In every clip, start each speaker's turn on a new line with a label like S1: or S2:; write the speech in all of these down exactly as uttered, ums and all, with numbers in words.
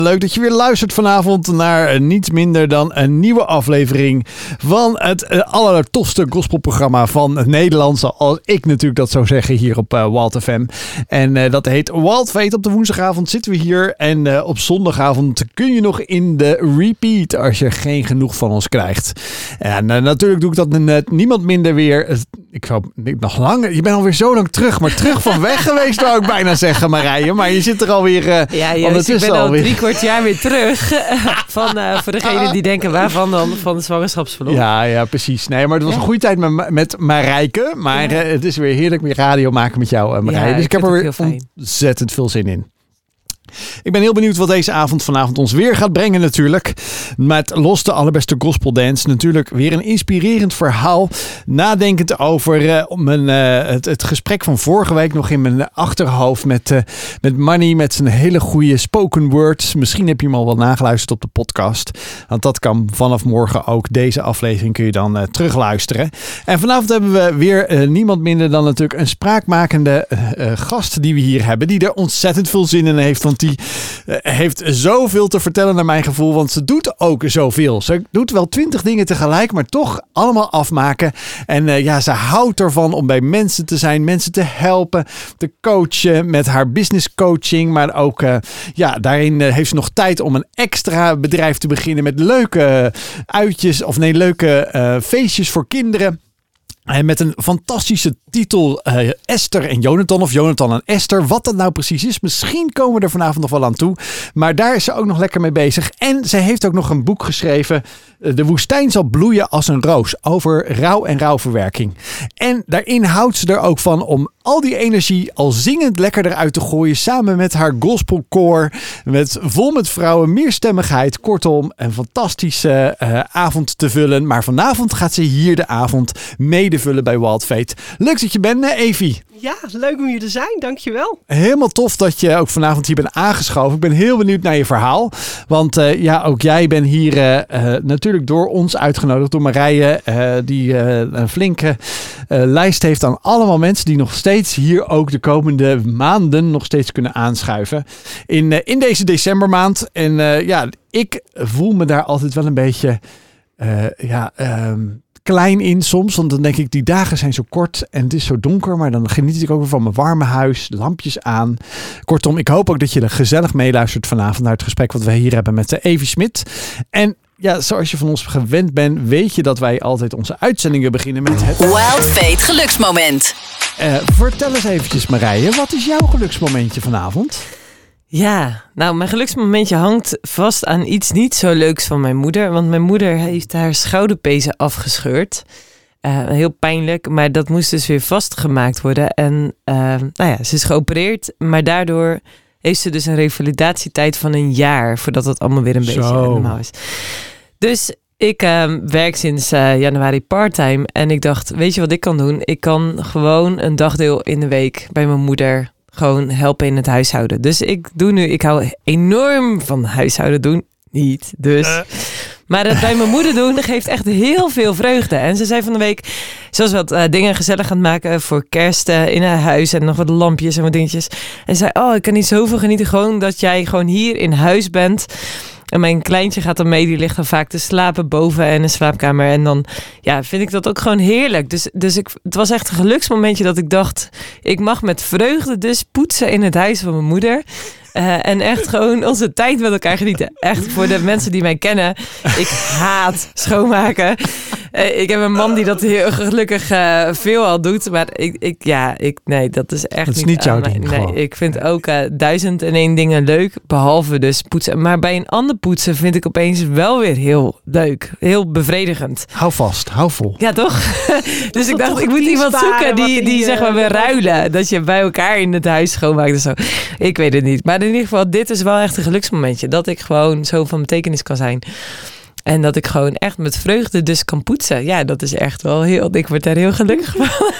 S1: Leuk dat je weer luistert vanavond naar niets minder dan een nieuwe aflevering van het uh, allertofste gospelprogramma van het Nederland, zoals ik natuurlijk dat zou zeggen hier op uh, Wild F M. En uh, dat heet Wild Fate. Op de woensdagavond zitten we hier en uh, op zondagavond kun je nog in de repeat als je geen genoeg van ons krijgt. En uh, natuurlijk doe ik dat met niemand minder weer. Uh, ik zou nog langer, je bent alweer zo lang terug, maar terug van weg geweest wou ik bijna zeggen, Marije. Maar je zit er alweer uh,
S2: ja, Joost, ik ben al alweer drie kwart jaar weer terug. van, uh, voor degenen die denken, waarvan dan? Van de zwangerschapsverlof.
S1: Ja, ja, precies. Nee, maar het was ja. een goede tijd met, met Marijke. Maar ja. uh, het is weer heerlijk weer radio maken met jou, uh, Marije. Ja, dus ik, ik heb er weer ontzettend veel zin in. Ik ben heel benieuwd wat deze avond vanavond ons weer gaat brengen natuurlijk. Met los de allerbeste gospel dance. Natuurlijk weer een inspirerend verhaal. Nadenkend over uh, mijn, uh, het, het gesprek van vorige week nog in mijn achterhoofd met, uh, met Manny. Met zijn hele goede spoken words. Misschien heb je hem al wel nageluisterd op de podcast. Want dat kan vanaf morgen ook. Deze aflevering kun je dan uh, terugluisteren. En vanavond hebben we weer uh, niemand minder dan natuurlijk een spraakmakende uh, uh, gast die we hier hebben. Die er ontzettend veel zin in heeft. Want die uh, heeft zoveel te vertellen naar mijn gevoel. Want ze doet ook zoveel. Ze doet wel twintig dingen tegelijk. Maar toch allemaal afmaken. En uh, ja, ze houdt ervan om bij mensen te zijn. Mensen te helpen. Te coachen met haar business coaching. Maar ook uh, ja, daarin uh, heeft ze nog tijd om een extra bedrijf te beginnen. Met leuke uitjes. Of nee, leuke uh, feestjes voor kinderen. En met een fantastische titel uh, Esther en Jonathan of Jonathan en Esther. Wat dat nou precies is, misschien komen we er vanavond nog wel aan toe. Maar daar is ze ook nog lekker mee bezig. En ze heeft ook nog een boek geschreven. Uh, De woestijn zal bloeien als een roos. Over rouw en rouwverwerking. En daarin houdt ze er ook van om al die energie al zingend lekker eruit te gooien. Samen met haar gospelkoor. Met, vol met vrouwen, meerstemmigheid. Kortom, een fantastische uh, avond te vullen. Maar vanavond gaat ze hier de avond medevullen bij Wild Fate. Leuk dat je bent, hè, Evie.
S3: Ja, leuk om hier te zijn. Dankjewel.
S1: Helemaal tof dat je ook vanavond hier bent aangeschoven. Ik ben heel benieuwd naar je verhaal. Want uh, ja, ook jij bent hier uh, uh, natuurlijk door ons uitgenodigd. Door Marije, uh, die uh, een flinke uh, lijst heeft aan allemaal mensen die nog steeds hier ook de komende maanden nog steeds kunnen aanschuiven. In, uh, in deze decembermaand. En uh, ja, ik voel me daar altijd wel een beetje uh, ja, um, klein in soms, want dan denk ik, die dagen zijn zo kort en het is zo donker, maar dan geniet ik ook weer van mijn warme huis, lampjes aan. Kortom, ik hoop ook dat je er gezellig meeluistert vanavond naar het gesprek wat we hier hebben met Evie Smit. En ja, zoals je van ons gewend bent, weet je dat wij altijd onze uitzendingen beginnen met het
S4: Wild Fate geluksmoment.
S1: Uh, vertel eens eventjes, Marije, wat is jouw geluksmomentje vanavond?
S2: Ja, nou, mijn geluksmomentje hangt vast aan iets niet zo leuks van mijn moeder. Want mijn moeder heeft haar schouderpezen afgescheurd. Uh, heel pijnlijk, maar dat moest dus weer vastgemaakt worden. En uh, nou ja, ze is geopereerd, maar daardoor heeft ze dus een revalidatietijd van een jaar voordat het allemaal weer een zo. beetje normaal is. Dus ik uh, werk sinds uh, januari parttime en ik dacht, weet je wat ik kan doen? Ik kan gewoon een dagdeel in de week bij mijn moeder gewoon helpen in het huishouden. Dus ik doe nu, ik hou enorm van huishouden doen. Niet, dus. Uh. Maar het bij mijn moeder doen geeft echt heel veel vreugde. En ze zei van de week, ze was wat uh, dingen gezellig aan het maken voor kerst uh, in haar huis. En nog wat lampjes en wat dingetjes. En zei, oh, ik kan niet zoveel genieten. Gewoon dat jij gewoon hier in huis bent. En mijn kleintje gaat dan mee, die ligt dan vaak te slapen boven in een slaapkamer. En dan ja, vind ik dat ook gewoon heerlijk. Dus, dus ik, het was echt een geluksmomentje dat ik dacht, ik mag met vreugde dus poetsen in het huis van mijn moeder. Uh, en echt gewoon onze tijd met elkaar genieten. Echt voor de mensen die mij kennen. Ik haat schoonmaken. Uh, ik heb een man die dat heel gelukkig uh, veel al doet. Maar ik, ik ja, ik, nee, dat is echt
S1: dat is
S2: niet,
S1: niet jouw
S2: uh,
S1: ding.
S2: Nee, ik vind ook uh, duizend en één dingen leuk. Behalve dus poetsen. Maar bij een ander poetsen vind ik opeens wel weer heel leuk. Heel bevredigend.
S1: Hou vast, hou vol.
S2: Ja, toch? Dus ik dacht, ik moet iemand zoeken die, die, die zeg maar weer ruilen. Dat je bij elkaar in het huis schoonmaakt en zo. Ik weet het niet. Maar in ieder geval, dit is wel echt een geluksmomentje. Dat ik gewoon zo van betekenis kan zijn. En dat ik gewoon echt met vreugde dus kan poetsen. Ja, dat is echt wel heel... Ik word daar heel gelukkig van.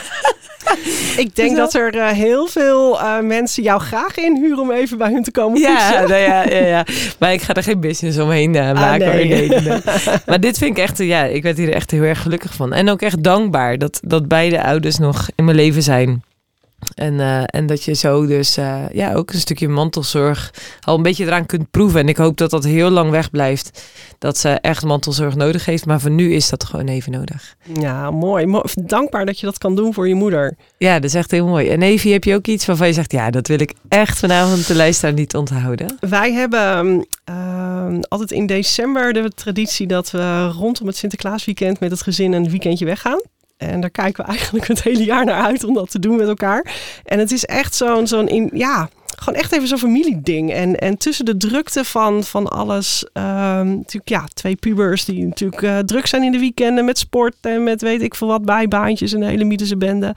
S3: Ik denk dat er uh, heel veel uh, mensen jou graag inhuren om even bij hun te komen poetsen.
S2: Ja, nou ja, ja, ja. Maar ik ga er geen business omheen uh, maken.
S3: Ah, nee.
S2: Nee, nee. Maar dit vind ik echt... Ja, ik werd hier echt heel erg gelukkig van. En ook echt dankbaar dat, dat beide ouders nog in mijn leven zijn. En, uh, en dat je zo dus uh, ja, ook een stukje mantelzorg al een beetje eraan kunt proeven. En ik hoop dat dat heel lang wegblijft. Dat ze echt mantelzorg nodig heeft. Maar voor nu is dat gewoon even nodig.
S3: Ja, mooi. Mo- Dankbaar dat je dat kan doen voor je moeder.
S2: Ja, dat is echt heel mooi. En Evie, heb je ook iets waarvan je zegt... ja, dat wil ik echt vanavond de luisteraar niet onthouden?
S3: Wij hebben uh, altijd in december de traditie dat we rondom het Sinterklaasweekend met het gezin een weekendje weggaan. En daar kijken we eigenlijk het hele jaar naar uit om dat te doen met elkaar. En het is echt zo'n, zo'n in, ja, gewoon echt even zo'n familieding. En, en tussen de drukte van, van alles, uh, natuurlijk ja, twee pubers die natuurlijk uh, druk zijn in de weekenden met sport en met weet ik veel wat bijbaantjes en de hele mythische bende.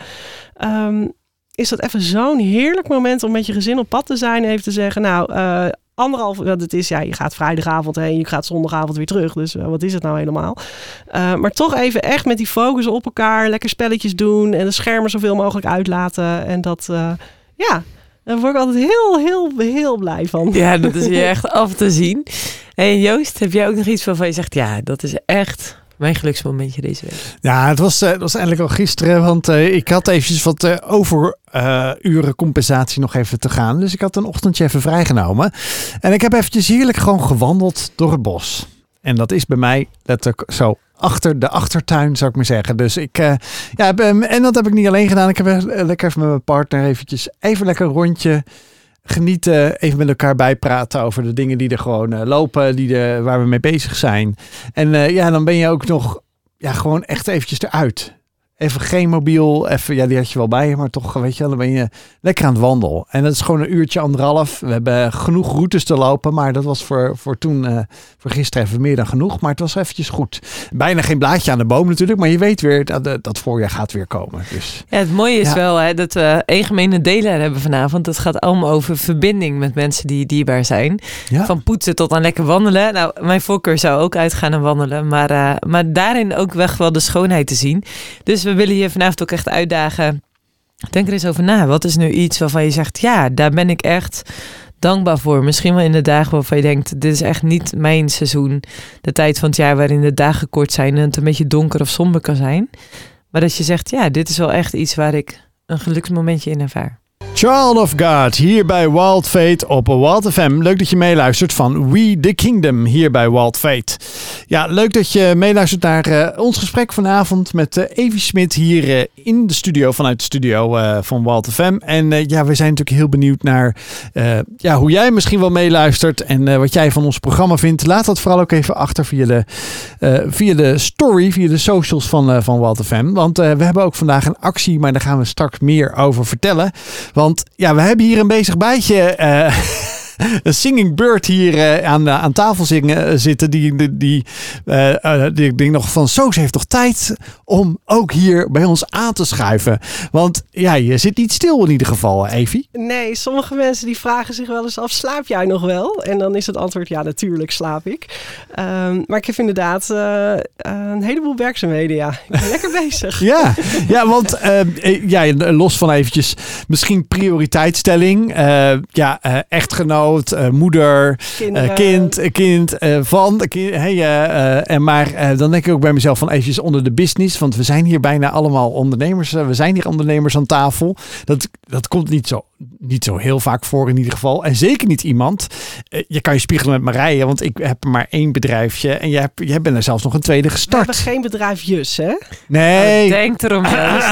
S3: Um, is dat even zo'n heerlijk moment om met je gezin op pad te zijn en even te zeggen, nou, uh, anderhalf, wat het is, ja, je gaat vrijdagavond heen, je gaat zondagavond weer terug. Dus uh, wat is het nou helemaal? Uh, maar toch even echt met die focus op elkaar, lekker spelletjes doen en de schermen zoveel mogelijk uitlaten. En dat, uh, ja, daar word ik altijd heel, heel, heel blij van.
S2: Ja, dat is hier echt af te zien. Hey Joost, heb jij ook nog iets waarvan je zegt, ja, dat is echt mijn geluksmomentje deze week?
S1: Ja, het was, uh, het was eigenlijk al gisteren, want uh, ik had eventjes wat uh, over uh, uren compensatie nog even te gaan. Dus ik had een ochtendje even vrijgenomen. En ik heb eventjes heerlijk gewoon gewandeld door het bos. En dat is bij mij letterlijk zo achter de achtertuin, zou ik maar zeggen. Dus ik, uh, ja, en dat heb ik niet alleen gedaan. Ik heb lekker even met mijn partner eventjes even lekker een rondje genieten, even met elkaar bijpraten over de dingen die er gewoon uh, lopen, die de, waar we mee bezig zijn. En uh, ja, dan ben je ook nog ja, gewoon echt eventjes eruit. Even geen mobiel, even, ja, die had je wel bij je, maar toch, weet je, dan ben je lekker aan het wandelen. En dat is gewoon een uurtje, anderhalf. We hebben genoeg routes te lopen, maar dat was voor, voor toen, uh, voor gisteren even meer dan genoeg. Maar het was eventjes goed. Bijna geen blaadje aan de boom natuurlijk, maar je weet weer dat dat voorjaar gaat weer komen. Dus,
S2: ja, het mooie is ja. wel hè, dat we één gemene deler hebben vanavond. Dat gaat allemaal over verbinding met mensen die dierbaar zijn. Ja. Van poetsen tot aan lekker wandelen. Nou, mijn voorkeur zou ook uitgaan en wandelen, maar, uh, maar daarin ook weg wel de schoonheid te zien. Dus we willen je vanavond ook echt uitdagen. Denk er eens over na. Wat is nu iets waarvan je zegt, ja, daar ben ik echt dankbaar voor. Misschien wel in de dagen waarvan je denkt, dit is echt niet mijn seizoen. De tijd van het jaar waarin de dagen kort zijn en het een beetje donker of somber kan zijn. Maar dat je zegt, ja, dit is wel echt iets waar ik een geluksmomentje in ervaar.
S1: Child of God, hier bij Wild Fate op Wild F M. Leuk dat je meeluistert van We The Kingdom hier bij Wild Fate. Ja, leuk dat je meeluistert naar uh, ons gesprek vanavond met uh, Evie Smit hier uh, in de studio, vanuit de studio uh, van Wild F M. En uh, ja, we zijn natuurlijk heel benieuwd naar uh, ja, hoe jij misschien wel meeluistert en uh, wat jij van ons programma vindt. Laat dat vooral ook even achter via de, uh, via de story, via de socials van, uh, van Wild F M. Want uh, we hebben ook vandaag een actie, maar daar gaan we straks meer over vertellen. Want ja, we hebben hier een bezig bijtje, uh, een singing bird hier uh, aan, uh, aan tafel zingen, uh, zitten. Die, die, die, uh, uh, die ik denk nog van, zo, ze heeft toch tijd om ook hier bij ons aan te schuiven. Want ja, je zit niet stil in ieder geval, Evie.
S3: Nee, sommige mensen die vragen zich wel eens af, slaap jij nog wel? En dan is het antwoord, ja, natuurlijk slaap ik. Um, maar ik heb inderdaad uh, een heleboel werkzaamheden, ja. Ik ben lekker bezig.
S1: Ja, ja, want uh, ja, los van eventjes misschien prioriteitsstelling. Uh, ja, uh, echtgenoot, uh, moeder, uh, kind, kind uh, van. Kind, hey, uh, uh, en maar uh, dan denk ik ook bij mezelf van eventjes onder de business. Want we zijn hier bijna allemaal ondernemers. Uh, we zijn hier ondernemers aan tafel. Dat, dat komt niet zo, niet zo heel vaak voor in ieder geval. En zeker niet iemand. Uh, je kan je spiegelen met Marije, want ik heb maar één bedrijfje. En jij, hebt, jij bent er zelfs nog een tweede gestart.
S3: We hebben geen bedrijfjes, hè?
S1: Nee.
S2: Oh, denk erom, Joost.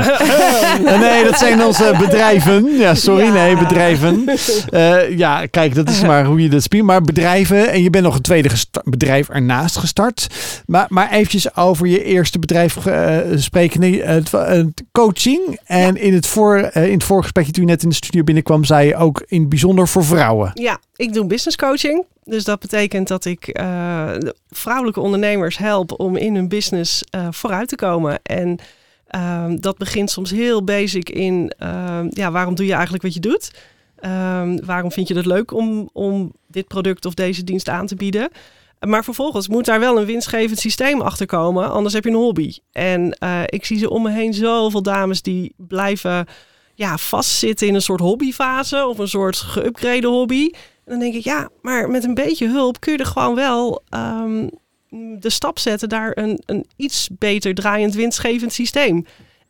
S1: Nee, dat zijn onze bedrijven. Ja, sorry, ja. nee, bedrijven. Uh, ja, kijk, dat is maar hoe je dat spiegelt. Maar bedrijven, en je bent nog een tweede gesta- bedrijf ernaast gestart. Maar, maar eventjes over je eerste bedrijf uh, spreken. Nee, het, uh, coaching. En in het, voor, uh, in het voorgesprekje toen je net in de studio binnenkwam, zei je ook in het bijzonder voor vrouwen.
S3: Ja, ik doe business coaching. Dus dat betekent dat ik uh, vrouwelijke ondernemers help om in hun business uh, vooruit te komen. En uh, dat begint soms heel basic in, uh, ja, waarom doe je eigenlijk wat je doet? Uh, waarom vind je het leuk om, om dit product of deze dienst aan te bieden? Maar vervolgens moet daar wel een winstgevend systeem achter komen, anders heb je een hobby. En uh, ik zie ze om me heen zoveel dames die blijven ja, vastzitten in een soort hobbyfase of een soort geüpgrade hobby. En dan denk ik, ja, maar met een beetje hulp kun je er gewoon wel um, de stap zetten naar een, een iets beter draaiend winstgevend systeem.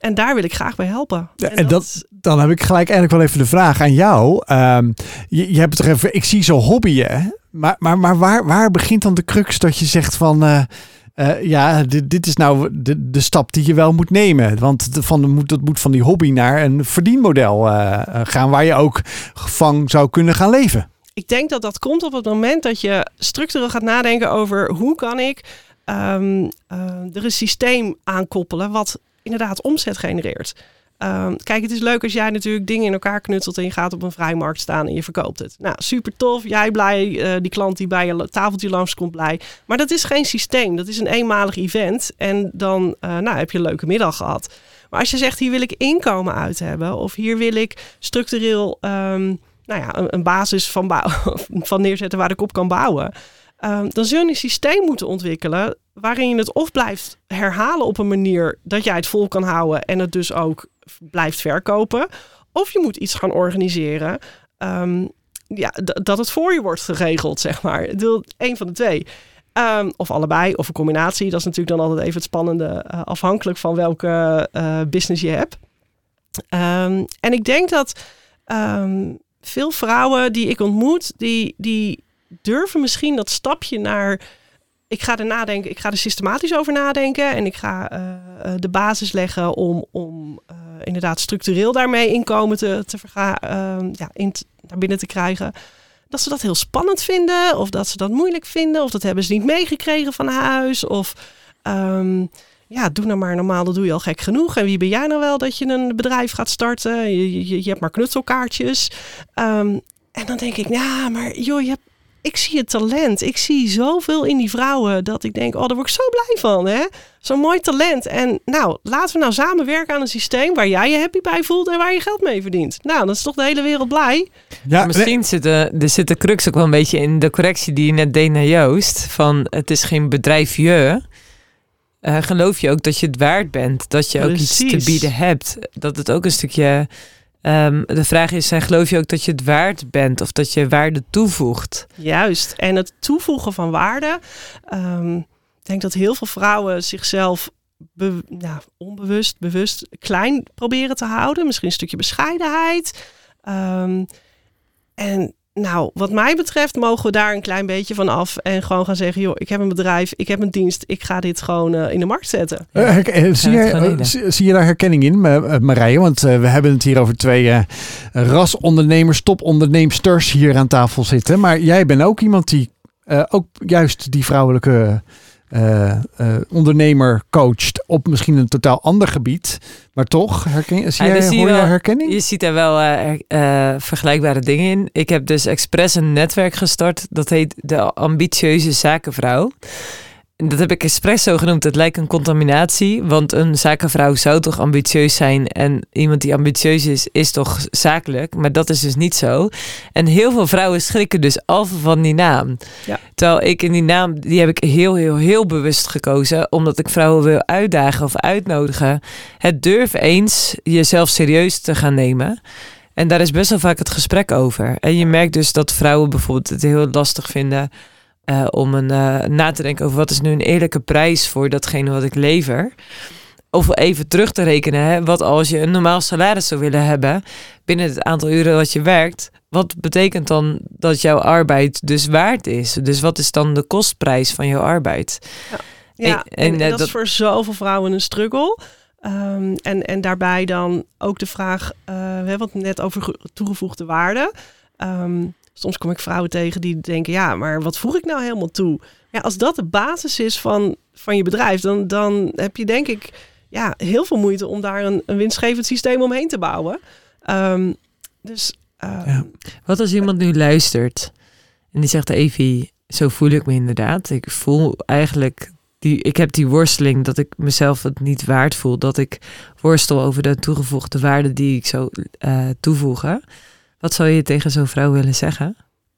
S3: En daar wil ik graag bij helpen.
S1: Ja, en en dat, dat, dan heb ik gelijk eigenlijk wel even de vraag aan jou. Um, je, je hebt het er even, ik zie zo hobbyen. Maar, maar, maar waar, waar begint dan de crux dat je zegt van... Uh, uh, ja, dit, dit is nou de, de stap die je wel moet nemen. Want de, van, de, dat moet van die hobby naar een verdienmodel uh, gaan... waar je ook van zou kunnen gaan leven.
S3: Ik denk dat dat komt op het moment dat je structureel gaat nadenken over... hoe kan ik um, uh, er een systeem aankoppelen wat inderdaad omzet genereert. Um, kijk, het is leuk als jij natuurlijk dingen in elkaar knutselt en je gaat op een vrijmarkt staan en je verkoopt het. Nou, super tof. Jij blij, uh, die klant die bij je tafeltje langs komt blij. Maar dat is geen systeem. Dat is een eenmalig event. En dan uh, nou, heb je een leuke middag gehad. Maar als je zegt, hier wil ik inkomen uit hebben. Of hier wil ik structureel um, nou ja, een, een basis van, bouw, van neerzetten waar ik op kan bouwen. Um, dan zul je een systeem moeten ontwikkelen waarin je het of blijft herhalen op een manier dat jij het vol kan houden en het dus ook blijft verkopen. Of je moet iets gaan organiseren um, ja, d- dat het voor je wordt geregeld, zeg maar. Eén van de twee. Um, of allebei, of een combinatie. Dat is natuurlijk dan altijd even het spannende, uh, afhankelijk van welke uh, business je hebt. Um, en ik denk dat um, veel vrouwen die ik ontmoet, die, die durven misschien dat stapje naar... Ik ga er nadenken, ik ga er systematisch over nadenken en ik ga uh, de basis leggen om, om uh, inderdaad structureel daarmee inkomen te, te verga, uh, ja, in t, naar binnen te krijgen. Dat ze dat heel spannend vinden of dat ze dat moeilijk vinden of dat hebben ze niet meegekregen van huis. Of um, ja, doe nou maar normaal, dat doe je al gek genoeg. En wie ben jij nou wel dat je een bedrijf gaat starten? Je, je, je hebt maar knutselkaartjes. Um, en dan denk ik, ja, maar joh, je hebt ik zie het talent. Ik zie zoveel in die vrouwen dat ik denk, oh, daar word ik zo blij van. Hè? Zo'n mooi talent. En nou, laten we nou samenwerken aan een systeem waar jij je happy bij voelt en waar je geld mee verdient. Nou, dan is toch de hele wereld blij.
S2: Ja, misschien nee. zit de, er zit de crux ook wel een beetje in de correctie die je net deed naar Joost. Van het is geen bedrijfje. Uh, geloof je ook dat je het waard bent? Dat je Precies. ook iets te bieden hebt? Dat het ook een stukje... Um, de vraag is, geloof je ook dat je het waard bent of dat je waarde toevoegt?
S3: Juist. En het toevoegen van waarde. Um, ik denk dat heel veel vrouwen zichzelf be, nou, onbewust, bewust klein proberen te houden. Misschien een stukje bescheidenheid. Um, en nou, wat mij betreft mogen we daar een klein beetje van af en gewoon gaan zeggen, joh, ik heb een bedrijf, ik heb een dienst, ik ga dit gewoon uh, in de markt zetten.
S1: Uh, her- zie, je, uh, zie, zie je daar herkenning in, uh, Marije? Want uh, we hebben het hier over twee uh, rasondernemers, toponderneemsters hier aan tafel zitten. Maar jij bent ook iemand die uh, ook juist die vrouwelijke uh, uh, ondernemer coacht op misschien een totaal ander gebied. Maar toch, herken, zie ja, jij, hoor je wel, herkenning?
S2: Je ziet daar wel uh, uh, vergelijkbare dingen in. Ik heb dus expres een netwerk gestart. Dat heet de Ambitieuze Zakenvrouw. En dat heb ik expres zo genoemd. Het lijkt een contaminatie. Want een zakenvrouw zou toch ambitieus zijn. En iemand die ambitieus is, is toch zakelijk. Maar dat is dus niet zo. En heel veel vrouwen schrikken dus af van die naam. Ja. Terwijl ik in die naam, die heb ik heel, heel, heel bewust gekozen. Omdat ik vrouwen wil uitdagen of uitnodigen. Het durf eens jezelf serieus te gaan nemen. En daar is best wel vaak het gesprek over. En je merkt dus dat vrouwen bijvoorbeeld het heel lastig vinden... Uh, om een, uh, na te denken over wat is nu een eerlijke prijs voor datgene wat ik lever. Of even terug te rekenen, hè, wat als je een normaal salaris zou willen hebben binnen het aantal uren dat je werkt. Wat betekent dan dat jouw arbeid dus waard is? Dus wat is dan de kostprijs van jouw arbeid?
S3: Ja, ja en, en, en, en dat, dat is voor zoveel vrouwen een struggle. Um, en, en daarbij dan ook de vraag, uh, we hebben het net over toegevoegde waarde. Um, Soms kom ik vrouwen tegen die denken, ja, maar wat voeg ik nou helemaal toe? Ja, als dat de basis is van, van je bedrijf, dan, dan heb je denk ik ja, heel veel moeite om daar een, een winstgevend systeem omheen te bouwen. Um, dus, um,
S2: ja. Wat als iemand nu luistert en die zegt, Evie, zo voel ik me inderdaad. Ik voel eigenlijk, die, ik heb die worsteling dat ik mezelf het niet waard voel. Dat ik worstel over de toegevoegde waarde die ik zou uh, toevoegen. Wat zou je tegen zo'n vrouw willen zeggen?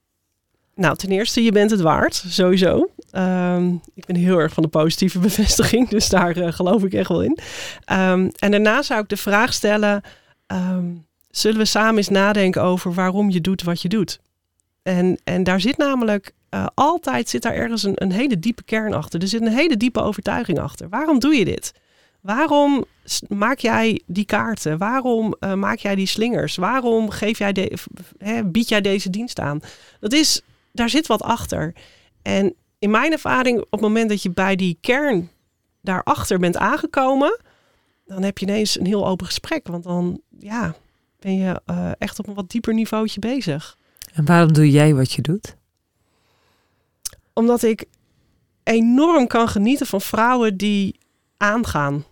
S3: Nou, ten eerste, je bent het waard, sowieso. Um, ik ben heel erg van de positieve bevestiging, dus daar uh, geloof ik echt wel in. Um, en daarna zou ik de vraag stellen, um, zullen we samen eens nadenken over waarom je doet wat je doet? En, en daar zit namelijk, uh, altijd zit daar ergens een, een hele diepe kern achter. Er zit een hele diepe overtuiging achter. Waarom doe je dit? Waarom maak jij die kaarten? Waarom uh, maak jij die slingers? Waarom geef jij de, hè, bied jij deze dienst aan? Dat is, daar zit wat achter. En in mijn ervaring, op het moment dat je bij die kern daarachter bent aangekomen, dan heb je ineens een heel open gesprek. Want dan ja, ben je uh, echt op een wat dieper niveautje bezig.
S2: En waarom doe jij wat je doet?
S3: Omdat ik enorm kan genieten van vrouwen die aangaan.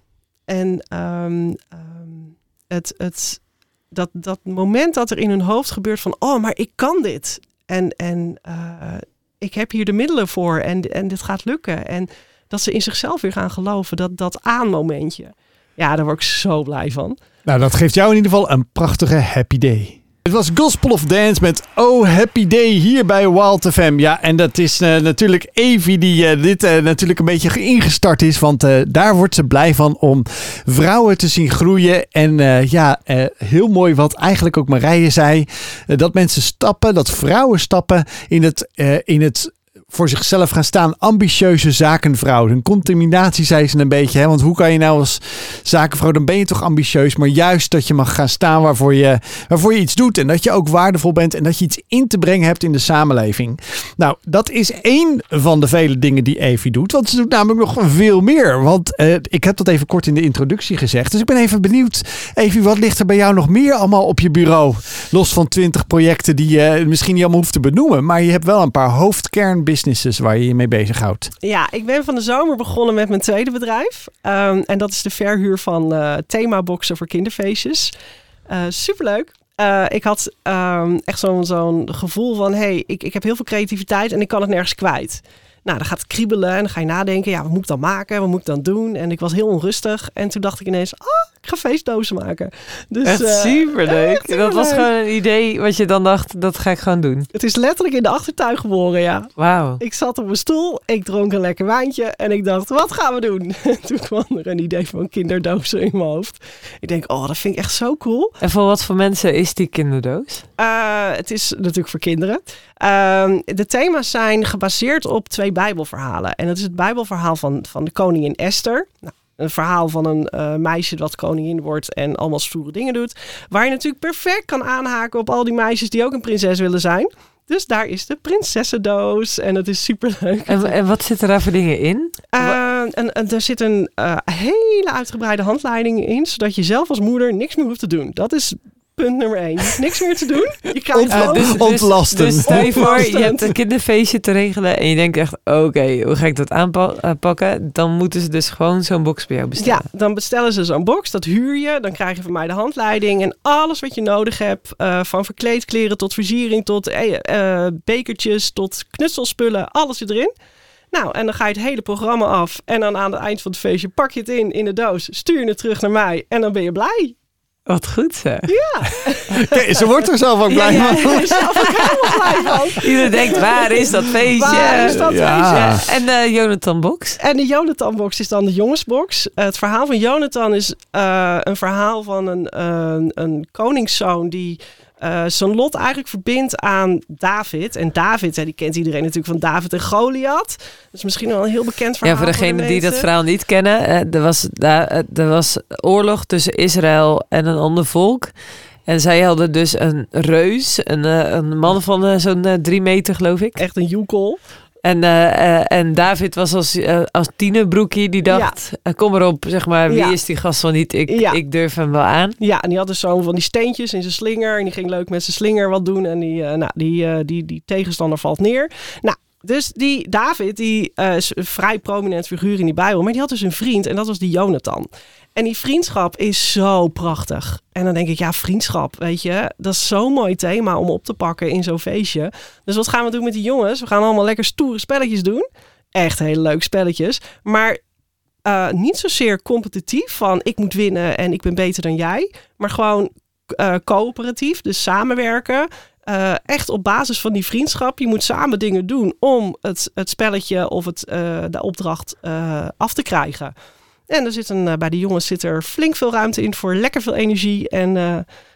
S3: En um, um, het, het, dat, dat moment dat er in hun hoofd gebeurt van, oh, maar ik kan dit. En, en uh, ik heb hier de middelen voor en, en dit gaat lukken. En dat ze in zichzelf weer gaan geloven, dat, dat aanmomentje. Ja, daar word ik zo blij van.
S1: Nou, dat geeft jou in ieder geval een prachtige happy day. Het was Gospel of Dance met Oh Happy Day hier bij Wild F M. Ja, en dat is uh, natuurlijk Evie die uh, dit uh, natuurlijk een beetje ingestart is. Want uh, daar wordt ze blij van om vrouwen te zien groeien. En uh, ja, uh, heel mooi wat eigenlijk ook Marije zei. Uh, dat mensen stappen, dat vrouwen stappen in het... Uh, in het voor zichzelf gaan staan, ambitieuze zakenvrouw. Een contaminatie, zei ze een beetje. Hè? Want hoe kan je nou als zakenvrouw, dan ben je toch ambitieus. Maar juist dat je mag gaan staan waarvoor je, waarvoor je iets doet. En dat je ook waardevol bent. En dat je iets in te brengen hebt in de samenleving. Nou, dat is één van de vele dingen die Evie doet. Want ze doet namelijk nog veel meer. Want uh, ik heb dat even kort in de introductie gezegd. Dus ik ben even benieuwd. Evie, wat ligt er bij jou nog meer allemaal op je bureau? Los van twintig projecten die je misschien niet allemaal hoeft te benoemen. Maar je hebt wel een paar hoofdkernbusinesses waar je je mee bezighoudt.
S3: Ja, ik ben van de zomer begonnen met mijn tweede bedrijf. Um, en dat is de verhuur van uh, themaboxen voor kinderfeestjes. Uh, superleuk. Uh, ik had um, echt zo'n, zo'n gevoel van, hey, ik, ik heb heel veel creativiteit en ik kan het nergens kwijt. Nou, dan gaat het kriebelen en dan ga je nadenken, ja, wat moet ik dan maken? Wat moet ik dan doen? En ik was heel onrustig. En toen dacht ik ineens, ah, ik ga feestdozen maken. Dus,
S2: echt
S3: uh,
S2: superleuk.
S3: Echt
S2: dat was gewoon een idee wat je dan dacht, dat ga ik gewoon doen.
S3: Het is letterlijk in de achtertuin geboren, ja.
S2: Wauw.
S3: Ik zat op mijn stoel, ik dronk een lekker wijntje en ik dacht, wat gaan we doen? Toen kwam er een idee van kinderdozen in mijn hoofd. Ik denk, oh, dat vind ik echt zo cool.
S2: En voor wat voor mensen is die kinderdoos?
S3: Uh, het is natuurlijk voor kinderen. Uh, de thema's zijn gebaseerd op twee Bijbelverhalen. En dat is het Bijbelverhaal van, van de koningin Esther. Nou, een verhaal van een uh, meisje dat koningin wordt en allemaal stoere dingen doet. Waar je natuurlijk perfect kan aanhaken op al die meisjes die ook een prinses willen zijn. Dus daar is de prinsessendoos en het is superleuk.
S2: En, en wat zitten daar voor dingen in?
S3: Uh, en, en er zit een uh, hele uitgebreide handleiding in, zodat je zelf als moeder niks meer hoeft te doen. Dat is punt nummer één. Je hoeft niks meer te doen. Je krijgt
S1: uh, dus, ontlasten.
S2: Dus, dus stel je voor, je hebt een kinderfeestje te regelen en je denkt echt, oké, okay, hoe ga ik dat aanpakken? Dan moeten ze dus gewoon zo'n box bij jou bestellen.
S3: Ja, dan bestellen ze zo'n box, dat huur je. Dan krijg je van mij de handleiding en alles wat je nodig hebt. Uh, van verkleedkleren tot versiering, tot uh, uh, bekertjes, tot knutselspullen. Alles zit erin. Nou, en dan ga je het hele programma af. En dan aan het eind van het feestje pak je het in, in de doos. Stuur je het terug naar mij en dan ben je blij.
S2: Wat goed zeg.
S3: Ja.
S1: Kijk, ze wordt er zelf ook blij
S3: ja,
S1: van.
S3: Ja, ja, zelf ook helemaal blij van.
S2: Iedereen denkt, waar is dat feestje?
S3: Waar is dat
S1: ja.
S3: feestje?
S2: En de Jonathan box?
S3: En de Jonathan box is dan de jongensbox. Uh, het verhaal van Jonathan is uh, een verhaal van een, uh, een koningszoon die uh, zijn lot eigenlijk verbindt aan David. En David, hè, die kent iedereen natuurlijk van David en Goliath. Dat is misschien wel een heel bekend verhaal.
S2: Ja, voor degenen
S3: voor de
S2: die dat verhaal niet kennen. Uh, er, was, uh, er was oorlog tussen Israël en een ander volk. En zij hadden dus een reus, een, een man van uh, zo'n uh, drie meter geloof ik.
S3: Echt een joekel.
S2: En, uh, uh, en David was als, uh, als tienerbroekie die dacht, ja. uh, kom erop, zeg maar, wie ja. is die gast van niet? Ik, ja. ik durf hem wel aan.
S3: Ja, en die had dus zo van die steentjes in zijn slinger. En die ging leuk met zijn slinger wat doen. En die, uh, nou, die, uh, die, die tegenstander valt neer. Nou, dus die David, die uh, is een vrij prominent figuur in die Bijbel. Maar die had dus een vriend en dat was die Jonathan. En die vriendschap is zo prachtig. En dan denk ik, ja, vriendschap, weet je. Dat is zo'n mooi thema om op te pakken in zo'n feestje. Dus wat gaan we doen met die jongens? We gaan allemaal lekker stoere spelletjes doen. Echt hele leuke spelletjes. Maar uh, niet zozeer competitief van ik moet winnen en ik ben beter dan jij. Maar gewoon uh, coöperatief, dus samenwerken. Uh, echt op basis van die vriendschap. Je moet samen dingen doen om het, het spelletje of het, uh, de opdracht uh, af te krijgen. En er zit een, uh, bij de jongens zit er flink veel ruimte in voor lekker veel energie. En uh,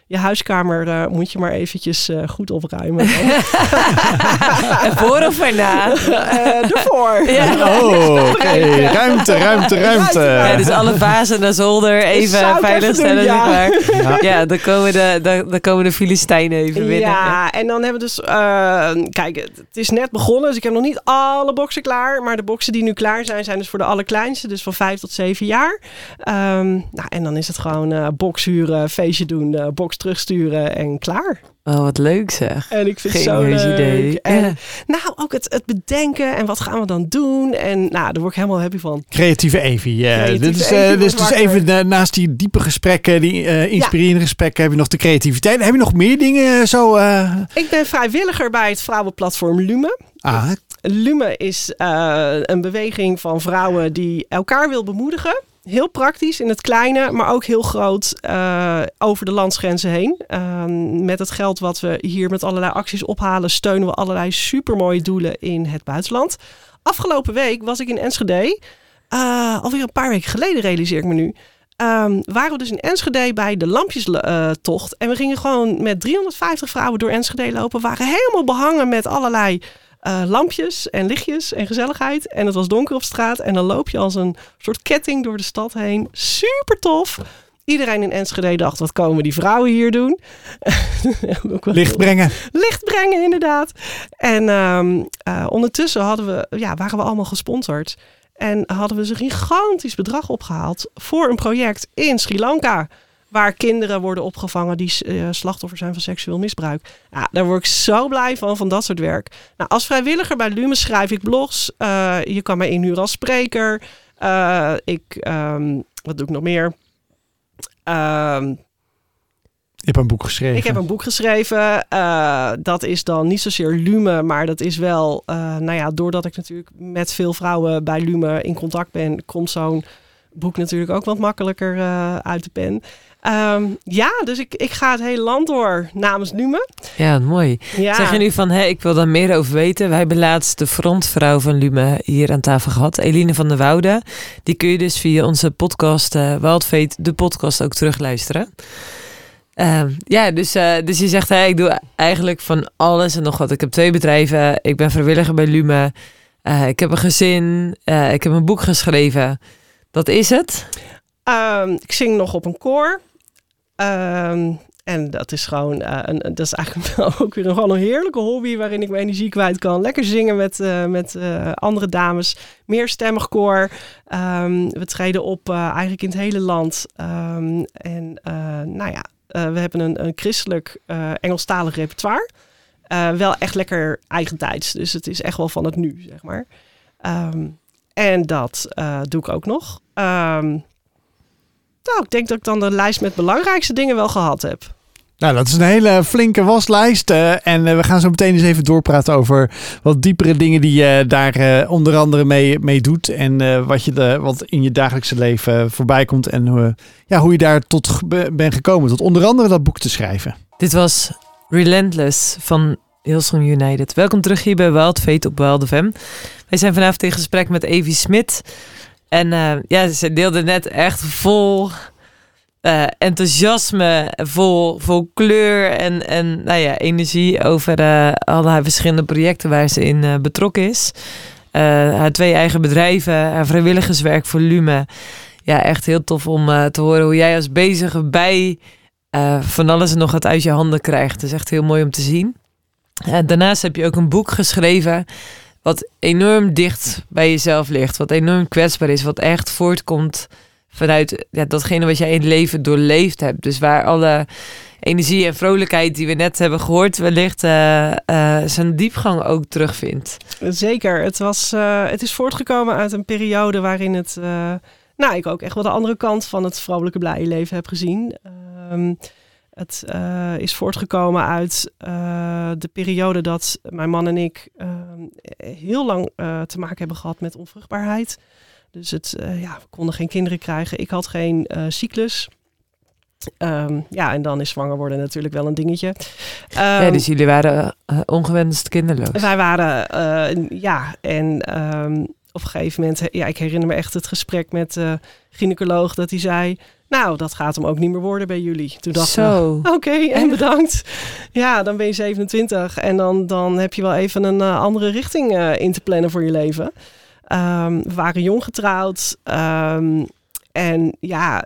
S3: je huiskamer uh, moet je maar eventjes uh, goed opruimen.
S2: En voor of erna?
S3: Uh, ervoor.
S1: Ja. Oh, oké. Okay. Ruimte, ruimte, ruimte.
S2: Ja, dus alle vazen naar zolder even veilig stellen. Ja. Zeg maar. Ja. ja, dan komen de, dan, dan komen de Filistijnen even binnen.
S3: Ja, en dan hebben we dus... Uh, kijk, het is net begonnen, dus ik heb nog niet alle boxen klaar. Maar de boxen die nu klaar zijn, zijn dus voor de allerkleinste. Dus van vijf tot zeven jaar. Um, nou, en dan is het gewoon uh, box huren, feestje doen, uh, box terugsturen en klaar.
S2: Oh, wat leuk zeg.
S3: En ik vind het zo leuk. Idee. En ja. nou, ook het, het bedenken en wat gaan we dan doen. En nou, daar word ik helemaal happy van.
S1: Creatieve Evie. Uh, Creatieve dit is, uh, Evie dus, dus even uh, naast die diepe gesprekken, die uh, inspirerende ja. gesprekken, heb je nog de creativiteit. Heb je nog meer dingen zo? Uh...
S3: Ik ben vrijwilliger bij het vrouwenplatform Lume.
S1: Ah.
S3: Lume is uh, een beweging van vrouwen die elkaar wil bemoedigen. Heel praktisch in het kleine, maar ook heel groot uh, over de landsgrenzen heen. Uh, met het geld wat we hier met allerlei acties ophalen, steunen we allerlei supermooie doelen in het buitenland. Afgelopen week was ik in Enschede. Uh, alweer een paar weken geleden realiseer ik me nu. Um, waren we dus in Enschede bij de lampjestocht. Uh, en we gingen gewoon met driehonderdvijftig vrouwen door Enschede lopen. We waren helemaal behangen met allerlei Uh, lampjes en lichtjes en gezelligheid. En het was donker op straat. En dan loop je als een soort ketting door de stad heen. Super tof. Iedereen in Enschede dacht, wat komen die vrouwen hier doen?
S1: Licht brengen.
S3: Licht brengen, inderdaad. En um, uh, ondertussen hadden we, ja, waren we allemaal gesponsord. En hadden we dus een gigantisch bedrag opgehaald voor een project in Sri Lanka. Waar kinderen worden opgevangen die uh, slachtoffer zijn van seksueel misbruik. Ja, daar word ik zo blij van, van dat soort werk. Nou, als vrijwilliger bij Lume schrijf ik blogs. Uh, je kan mij inhuren als spreker. Uh, ik, um, wat doe ik nog meer? Um,
S1: je hebt een boek geschreven.
S3: Ik heb een boek geschreven. Uh, dat is dan niet zozeer Lume, maar dat is wel... Uh, nou ja, doordat ik natuurlijk met veel vrouwen bij Lume in contact ben, komt zo'n boek natuurlijk ook wat makkelijker uh, uit de pen. Um, ja, dus ik, ik ga het hele land door namens Lume.
S2: Ja, mooi. Ja. Zeg je nu van, hé, ik wil daar meer over weten. Wij hebben laatst de frontvrouw van Lume hier aan tafel gehad. Eline van der Woude. Die kun je dus via onze podcast, uh, Wildfeet, de podcast ook terugluisteren. Uh, ja, dus, uh, dus je zegt, hey, ik doe eigenlijk van alles en nog wat. Ik heb twee bedrijven. Ik ben vrijwilliger bij Lume. Uh, ik heb een gezin. Uh, ik heb een boek geschreven. Dat is het?
S3: Um, ik zing nog op een koor. Um, en dat is gewoon, uh, een, dat is eigenlijk ook weer een, gewoon een heerlijke hobby waarin ik mijn energie kwijt kan. Lekker zingen met, uh, met uh, andere dames. Meerstemmig koor. Um, we treden op uh, eigenlijk in het hele land. Um, en uh, nou ja, uh, we hebben een, een christelijk uh, Engelstalig repertoire. Uh, wel echt lekker eigentijds. Dus het is echt wel van het nu, zeg maar. Um, en dat uh, doe ik ook nog. Um, Nou, ik denk dat ik dan de lijst met belangrijkste dingen wel gehad heb.
S1: Nou, dat is een hele flinke waslijst. Uh, en uh, we gaan zo meteen eens even doorpraten over wat diepere dingen die je uh, daar uh, onder andere mee, mee doet. En uh, wat, je de, wat in je dagelijkse leven uh, voorbij komt. En uh, ja, hoe je daar tot ge- bent gekomen. Tot onder andere dat boek te schrijven.
S2: Dit was Relentless van Hillsong United. Welkom terug hier bij Wildfeet op Wild F M. Wij zijn vanavond in gesprek met Evie Smit. En uh, ja, ze deelde net echt vol uh, enthousiasme, vol, vol kleur en, en nou ja, energie over uh, al haar verschillende projecten waar ze in uh, betrokken is. Uh, haar twee eigen bedrijven, haar vrijwilligerswerk voor Lume. Ja, echt heel tof om uh, te horen hoe jij als bezige bij uh, van alles en nog wat uit je handen krijgt. Het is echt heel mooi om te zien. Uh, daarnaast heb je ook een boek geschreven wat enorm dicht bij jezelf ligt. Wat enorm kwetsbaar is. Wat echt voortkomt vanuit ja, datgene wat jij in het leven doorleefd hebt. Dus waar alle energie en vrolijkheid die we net hebben gehoord wellicht uh, uh, zijn diepgang ook terugvindt.
S3: Zeker. Het, was, uh, het is voortgekomen uit een periode waarin het... Uh, nou, ik ook echt wel de andere kant van het vrolijke blije leven heb gezien. Um, Het uh, is voortgekomen uit uh, de periode dat mijn man en ik uh, heel lang uh, te maken hebben gehad met onvruchtbaarheid. Dus het, uh, ja, we konden geen kinderen krijgen. Ik had geen uh, cyclus. Um, ja, en dan is zwanger worden natuurlijk wel een dingetje. Um,
S2: ja, dus jullie waren uh, ongewenst kinderloos.
S3: Wij waren, uh, ja, en um, op een gegeven moment, ja, ik herinner me echt het gesprek met de uh, gynaecoloog dat hij zei, Nou, dat gaat hem ook niet meer worden bij jullie. Toen dacht ik, oké, okay, en bedankt. Ja, dan ben je zevenentwintig en dan, dan heb je wel even een uh, andere richting uh, in te plannen voor je leven. Um, we waren jong getrouwd. Um, en ja,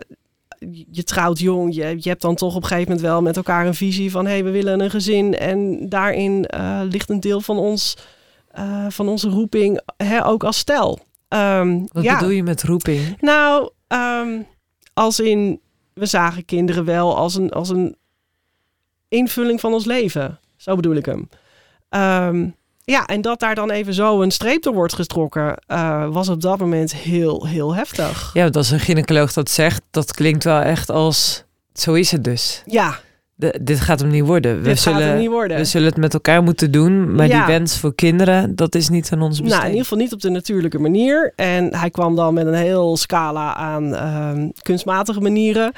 S3: je trouwt jong. Je, je hebt dan toch op een gegeven moment wel met elkaar een visie van... hé, hey, we willen een gezin. En daarin uh, ligt een deel van, ons, uh, van onze roeping, hè, ook als stel. Um,
S2: Wat
S3: ja.
S2: bedoel je met roeping?
S3: Nou, um, als in... we zagen kinderen wel als een, als een invulling van ons leven. Zo bedoel ik hem. Um, ja, en dat daar dan even zo een streep door wordt getrokken... Uh, was op dat moment heel, heel heftig.
S2: Ja, dat is een gynaecoloog dat zegt. Dat klinkt wel echt als... zo is het dus.
S3: Ja.
S2: De, dit gaat hem niet worden. We
S3: dit
S2: zullen,
S3: gaat hem niet worden.
S2: We zullen het met elkaar moeten doen. Maar
S3: ja.
S2: die wens voor kinderen, dat is niet aan ons besteed.
S3: Nou, in ieder geval niet op de natuurlijke manier. En hij kwam dan met een heel scala aan um, kunstmatige manieren...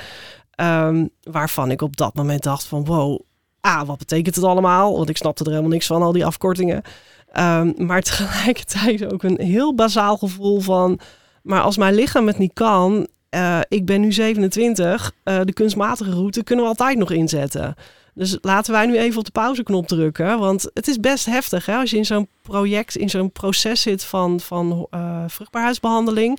S3: Um, waarvan ik op dat moment dacht van... wow, ah, wat betekent het allemaal? Want ik snapte er helemaal niks van, al die afkortingen. Um, maar tegelijkertijd ook een heel bazaal gevoel van... maar als mijn lichaam het niet kan... Uh, ik ben nu zevenentwintig, uh, de kunstmatige route kunnen we altijd nog inzetten. Dus laten wij nu even op de pauzeknop drukken. Want het is best heftig hè, als je in zo'n project, in zo'n proces zit van, van uh, vruchtbaarheidsbehandeling...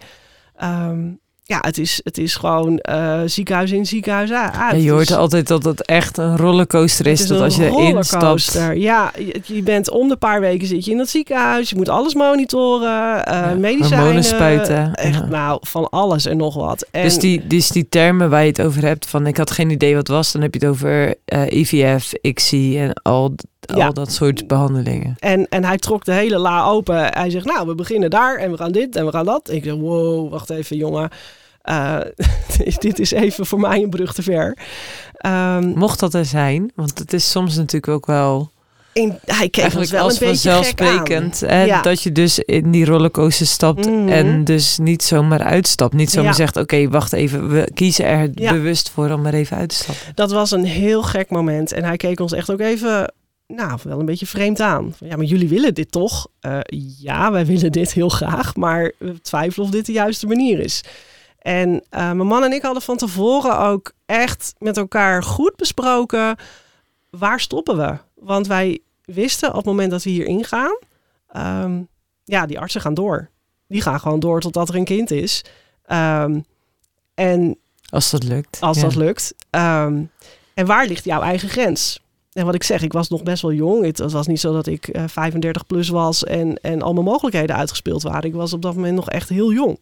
S3: Um, Ja, het is, het is gewoon uh, ziekenhuis in, ziekenhuis uit.
S2: Ja, je hoort
S3: dus,
S2: altijd dat het echt een rollercoaster is. is dat als je erin stapt.
S3: Ja, je, je bent om de paar weken zit je in het ziekenhuis. Je moet alles monitoren. Uh, ja, medicijnen. Hormonen
S2: spuiten.
S3: Echt,
S2: ja.
S3: nou, van alles en nog wat. En,
S2: dus, die, dus die termen waar je het over hebt van... ik had geen idee wat het was. Dan heb je het over uh, I V F, I C S I en al... Al ja. dat soort behandelingen.
S3: En, en hij trok de hele la open. Hij zegt, nou, we beginnen daar en we gaan dit en we gaan dat. Ik zeg, wow, wacht even, jongen. Uh, dit is even voor mij een brug te ver. Um,
S2: Mocht dat er zijn, want het is soms natuurlijk ook wel...
S3: In, hij keek ons wel een beetje
S2: vanzelfsprekend hè,
S3: ja.
S2: dat je dus in die rollercoaster stapt mm-hmm. en dus niet zomaar uitstapt. Niet zomaar ja. zegt, oké, okay, wacht even, we kiezen er ja. bewust voor om er even uit te stappen.
S3: Dat was een heel gek moment en hij keek ons echt ook even... Nou, wel een beetje vreemd aan. Ja, maar jullie willen dit toch? Uh, ja, wij willen dit heel graag, maar we twijfelen of dit de juiste manier is. En uh, mijn man en ik hadden van tevoren ook echt met elkaar goed besproken... waar stoppen we? Want wij wisten op het moment dat we hier ingaan... Um, ja, die artsen gaan door. Die gaan gewoon door totdat er een kind is. Um, en
S2: als dat lukt.
S3: Als
S2: ja.
S3: dat lukt. Um, en waar ligt jouw eigen grens? En wat ik zeg, ik was nog best wel jong. Het was niet zo dat ik uh, vijfendertig plus was en, en al mijn mogelijkheden uitgespeeld waren. Ik was op dat moment nog echt heel jong.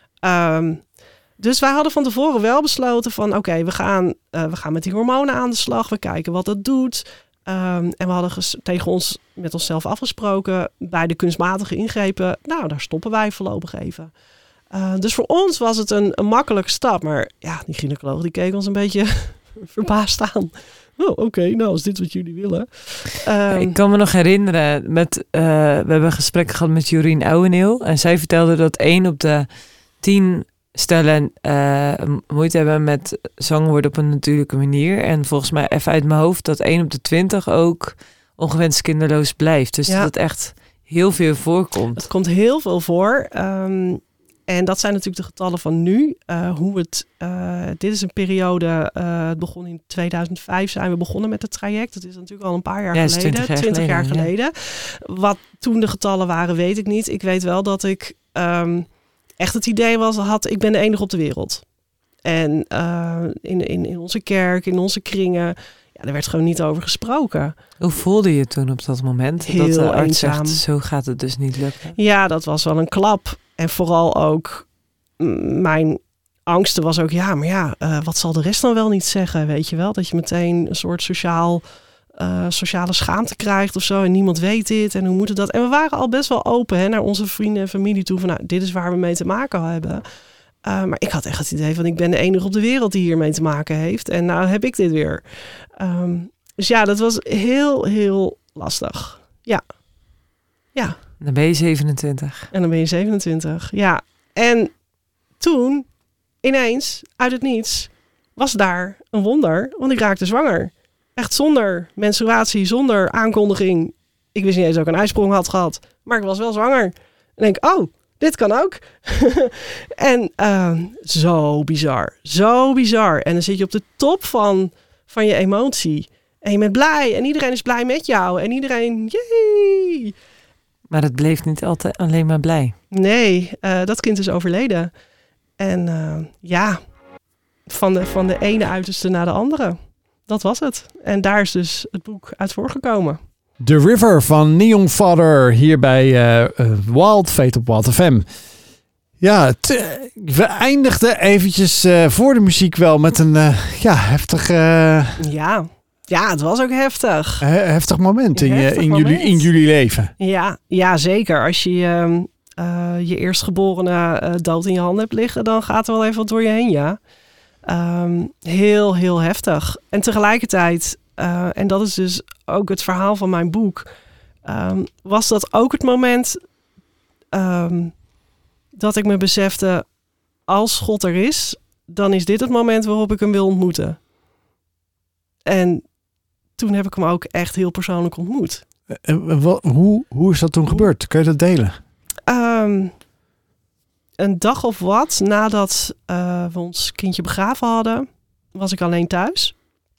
S3: Um, dus wij hadden van tevoren wel besloten van oké, okay, we, gaan, uh, we gaan met die hormonen aan de slag. We kijken wat dat doet. Um, en we hadden ges- tegen ons met onszelf afgesproken bij de kunstmatige ingrepen. Nou, daar stoppen wij voorlopig even. Uh, dus voor ons was het een, een makkelijke stap. Maar ja, die gynaecoloog die keek ons een beetje verbaasd aan. Oh, oké, okay, nou is dit wat jullie willen. Um,
S2: ik kan me nog herinneren, met, uh, we hebben een gesprek gehad met Jorien Ouweneel. En zij vertelde dat één op de tien stellen uh, moeite hebben met zwanger worden op een natuurlijke manier. En volgens mij even uit mijn hoofd dat één op de twintig ook ongewenst kinderloos blijft. Dus ja. dat het echt heel veel voorkomt.
S3: Het komt heel veel voor. Um, En dat zijn natuurlijk de getallen van nu. Uh, hoe het, uh, dit is een periode, uh, het begon in tweeduizend vijf zijn we begonnen met het traject. Dat is natuurlijk al een paar jaar
S2: ja,
S3: geleden.
S2: twintig jaar
S3: twintig
S2: geleden.
S3: jaar geleden. Ja. Wat toen de getallen waren, weet ik niet. Ik weet wel dat ik um, echt het idee was, had, ik ben de enige op de wereld. En uh, in, in, in onze kerk, in onze kringen, ja, er werd gewoon niet over gesproken.
S2: Hoe voelde je toen op dat moment?
S3: Heel
S2: dat de arts
S3: eenzaam.
S2: zegt, zo gaat het dus niet lukken.
S3: Ja, dat was wel een klap. En vooral ook m- mijn angsten was ook, ja, maar ja, uh, wat zal de rest dan wel niet zeggen? Weet je wel, dat je meteen een soort sociaal, uh, sociale schaamte krijgt of zo. En niemand weet dit en hoe moet het dat? En we waren al best wel open hè, naar onze vrienden en familie toe. Van, nou, dit is waar we mee te maken hebben. Uh, maar ik had echt het idee van, ik ben de enige op de wereld die hiermee te maken heeft. En nou heb ik dit weer. Um, dus ja, dat was heel, heel lastig. Ja. Ja.
S2: Dan ben je zevenentwintig.
S3: En dan ben je zevenentwintig. Ja. En toen, ineens, uit het niets, was daar een wonder. Want ik raakte zwanger. Echt zonder menstruatie, zonder aankondiging. Ik wist niet eens dat ik een ijsprong had gehad. Maar ik was wel zwanger. En denk, oh, dit kan ook. en uh, zo bizar. Zo bizar. En dan zit je op de top van, van je emotie. En je bent blij. En iedereen is blij met jou. En iedereen, jee.
S2: Maar het bleef niet altijd alleen maar blij.
S3: Nee, uh, dat kind is overleden. En uh, ja, van de, van de ene uiterste naar de andere. Dat was het. En daar is dus het boek uit voorgekomen.
S1: The River van Neon Father hier bij uh, uh, Wild Fate op Wild F M. Ja, t- we eindigden eventjes uh, voor de muziek wel met een uh, ja, heftig... Uh,
S3: ja. ja, het was ook heftig.
S1: He- heftig moment, in,
S3: heftig
S1: in,
S3: moment.
S1: Jullie, in jullie leven.
S3: Ja, ja zeker. Als je uh, uh, je eerstgeborene uh, dood in je handen hebt liggen, dan gaat er wel even wat door je heen, ja. Um, heel, heel heftig. En tegelijkertijd, uh, en dat is dus ook het verhaal van mijn boek, um, was dat ook het moment um, dat ik me besefte, als God er is, dan is dit het moment waarop ik hem wil ontmoeten. En toen heb ik hem ook echt heel persoonlijk ontmoet.
S1: Uh, wat, hoe, hoe is dat toen gebeurd? Kun je dat delen?
S3: Um, een dag of wat nadat uh, we ons kindje begraven hadden, was ik alleen thuis.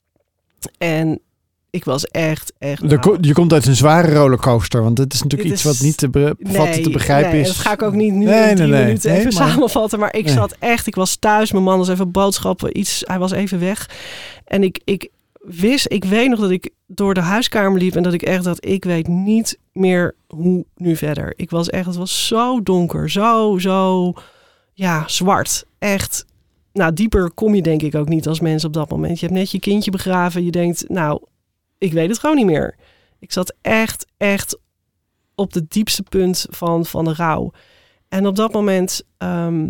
S3: En ik was echt, echt... Nou,
S1: ko- je komt uit een zware rollercoaster, want dit is natuurlijk
S3: dit
S1: iets
S3: is,
S1: wat niet te be- vatten,
S3: nee,
S1: te begrijpen
S3: nee,
S1: is.
S3: Dat ga ik ook niet nu
S1: nee,
S3: in tien
S1: nee, nee,
S3: minuten
S1: nee,
S3: even
S1: maar,
S3: samenvatten. Maar ik
S1: nee.
S3: zat echt, ik was thuis, mijn man was even boodschappen, iets, hij was even weg. En ik, ik wist, ik weet nog dat ik door de huiskamer liep en dat ik echt dacht, ik weet niet meer hoe nu verder. Ik was echt, het was zo donker, zo, zo, ja, zwart. Echt, nou, dieper kom je denk ik ook niet als mens op dat moment. Je hebt net je kindje begraven, je denkt, nou, ik weet het gewoon niet meer. Ik zat echt, echt op de diepste punt van, van de rouw. En op dat moment um,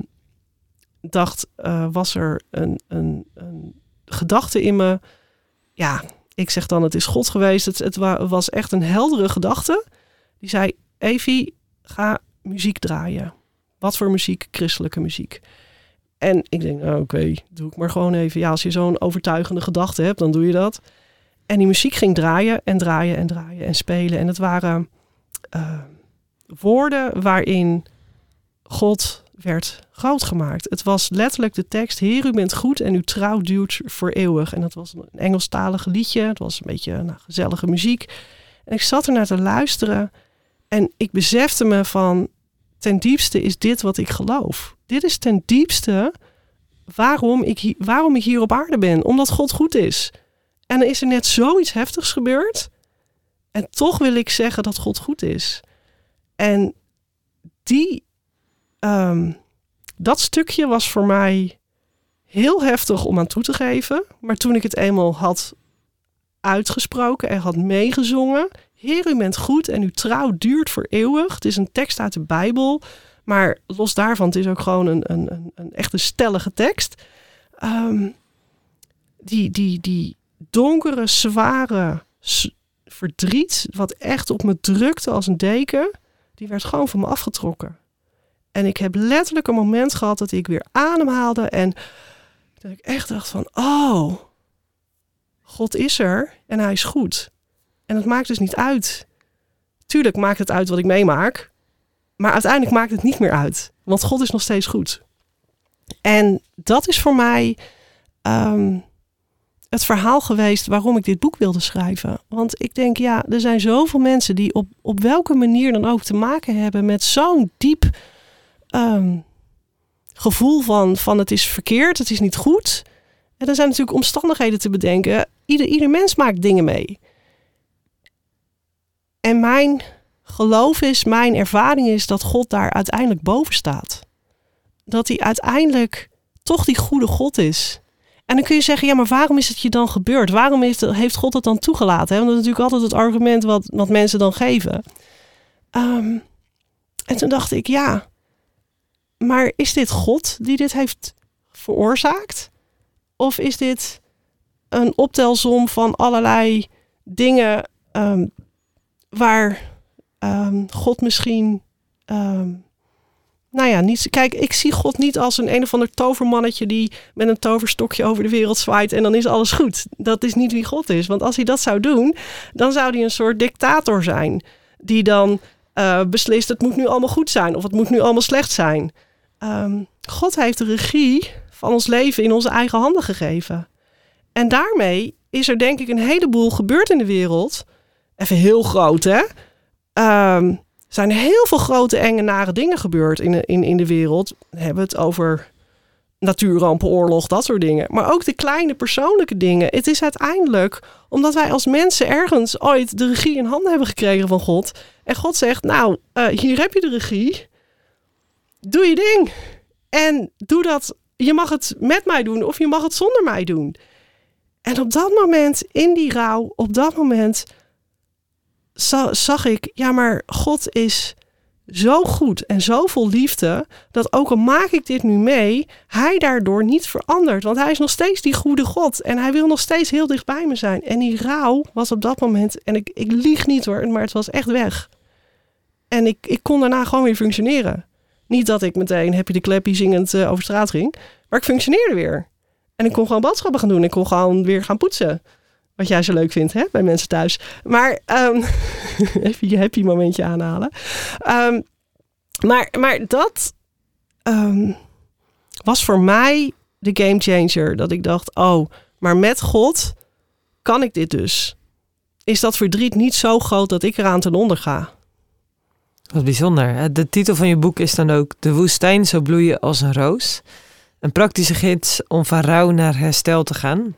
S3: dacht, uh, was er een, een, een gedachte in me. Ja, ik zeg dan, het is God geweest. Het, het was echt een heldere gedachte. Die zei, Evie, ga muziek draaien. Wat voor muziek? Christelijke muziek. En ik denk, nou, oké, okay, doe ik maar gewoon even. Ja, als je zo'n overtuigende gedachte hebt, dan doe je dat. En die muziek ging draaien en draaien en draaien en spelen. En het waren uh, woorden waarin God werd groot gemaakt. Het was letterlijk de tekst, Heer, u bent goed en uw trouw duurt voor eeuwig. En dat was een Engelstalige liedje. Het was een beetje nou, gezellige muziek. En ik zat er naar te luisteren en ik besefte me van, ten diepste is dit wat ik geloof. Dit is ten diepste waarom ik, waarom ik hier op aarde ben. Omdat God goed is. En er is er net zoiets heftigs gebeurd. En toch wil ik zeggen dat God goed is. En die, um, dat stukje was voor mij heel heftig om aan toe te geven. Maar toen ik het eenmaal had uitgesproken en had meegezongen. Heer, u bent goed en uw trouw duurt voor eeuwig. Het is een tekst uit de Bijbel. Maar los daarvan, het is ook gewoon een, een, een, een echte stellige tekst. Um, die, die, die donkere, zware s- verdriet, wat echt op me drukte als een deken, die werd gewoon van me afgetrokken. En ik heb letterlijk een moment gehad dat ik weer ademhaalde en dat ik echt dacht van, oh, God is er en hij is goed. En het maakt dus niet uit. Tuurlijk maakt het uit wat ik meemaak, maar uiteindelijk maakt het niet meer uit. Want God is nog steeds goed. En dat is voor mij um, het verhaal geweest waarom ik dit boek wilde schrijven. Want ik denk, ja, er zijn zoveel mensen die op, op welke manier dan ook te maken hebben met zo'n diep um, gevoel van, van het is verkeerd, het is niet goed. En er zijn natuurlijk omstandigheden te bedenken. Ieder, ieder mens maakt dingen mee. En mijn geloof is, mijn ervaring is dat God daar uiteindelijk boven staat. Dat hij uiteindelijk toch die goede God is. En dan kun je zeggen, ja, maar waarom is het je dan gebeurd? Waarom heeft, heeft God het dan toegelaten? Hè? Want dat is natuurlijk altijd het argument wat, wat mensen dan geven. Um, en toen dacht ik, ja, maar is dit God die dit heeft veroorzaakt? Of is dit een optelsom van allerlei dingen um, waar um, God misschien... Um, nou ja, niet, kijk, ik zie God niet als een een of ander tovermannetje die met een toverstokje over de wereld zwaait en dan is alles goed. Dat is niet wie God is. Want als hij dat zou doen, dan zou hij een soort dictator zijn. Die dan uh, beslist het moet nu allemaal goed zijn of het moet nu allemaal slecht zijn. Um, God heeft de regie van ons leven in onze eigen handen gegeven. En daarmee is er denk ik een heleboel gebeurd in de wereld. Even heel groot, hè? Um, er zijn heel veel grote, enge, nare dingen gebeurd in de, in, in de wereld. We hebben het over natuurrampen, oorlog, dat soort dingen. Maar ook de kleine persoonlijke dingen. Het is uiteindelijk omdat wij als mensen ergens ooit de regie in handen hebben gekregen van God. En God zegt, nou, uh, hier heb je de regie. Doe je ding. En doe dat. Je mag het met mij doen of je mag het zonder mij doen. En op dat moment, in die rouw, op dat moment za- zag ik, ja, maar God is zo goed en zo vol liefde, dat ook al maak ik dit nu mee, hij daardoor niet verandert. Want hij is nog steeds die goede God en hij wil nog steeds heel dicht bij me zijn. En die rouw was op dat moment, en ik, ik lieg niet hoor, maar het was echt weg. En ik, ik kon daarna gewoon weer functioneren. Niet dat ik meteen happy de clappy zingend uh, over straat ging, maar ik functioneerde weer. En ik kon gewoon boodschappen gaan doen. Ik kon gewoon weer gaan poetsen. Wat jij zo leuk vindt, hè, bij mensen thuis. Maar um, even je happy momentje aanhalen. Um, maar, maar dat um, was voor mij de game changer. Dat ik dacht, oh, maar met God kan ik dit dus. Is dat verdriet niet zo groot dat ik eraan ten onder ga?
S2: Wat bijzonder. De titel van je boek is dan ook De woestijn zo bloeien als een roos. Een praktische gids om van rouw naar herstel te gaan.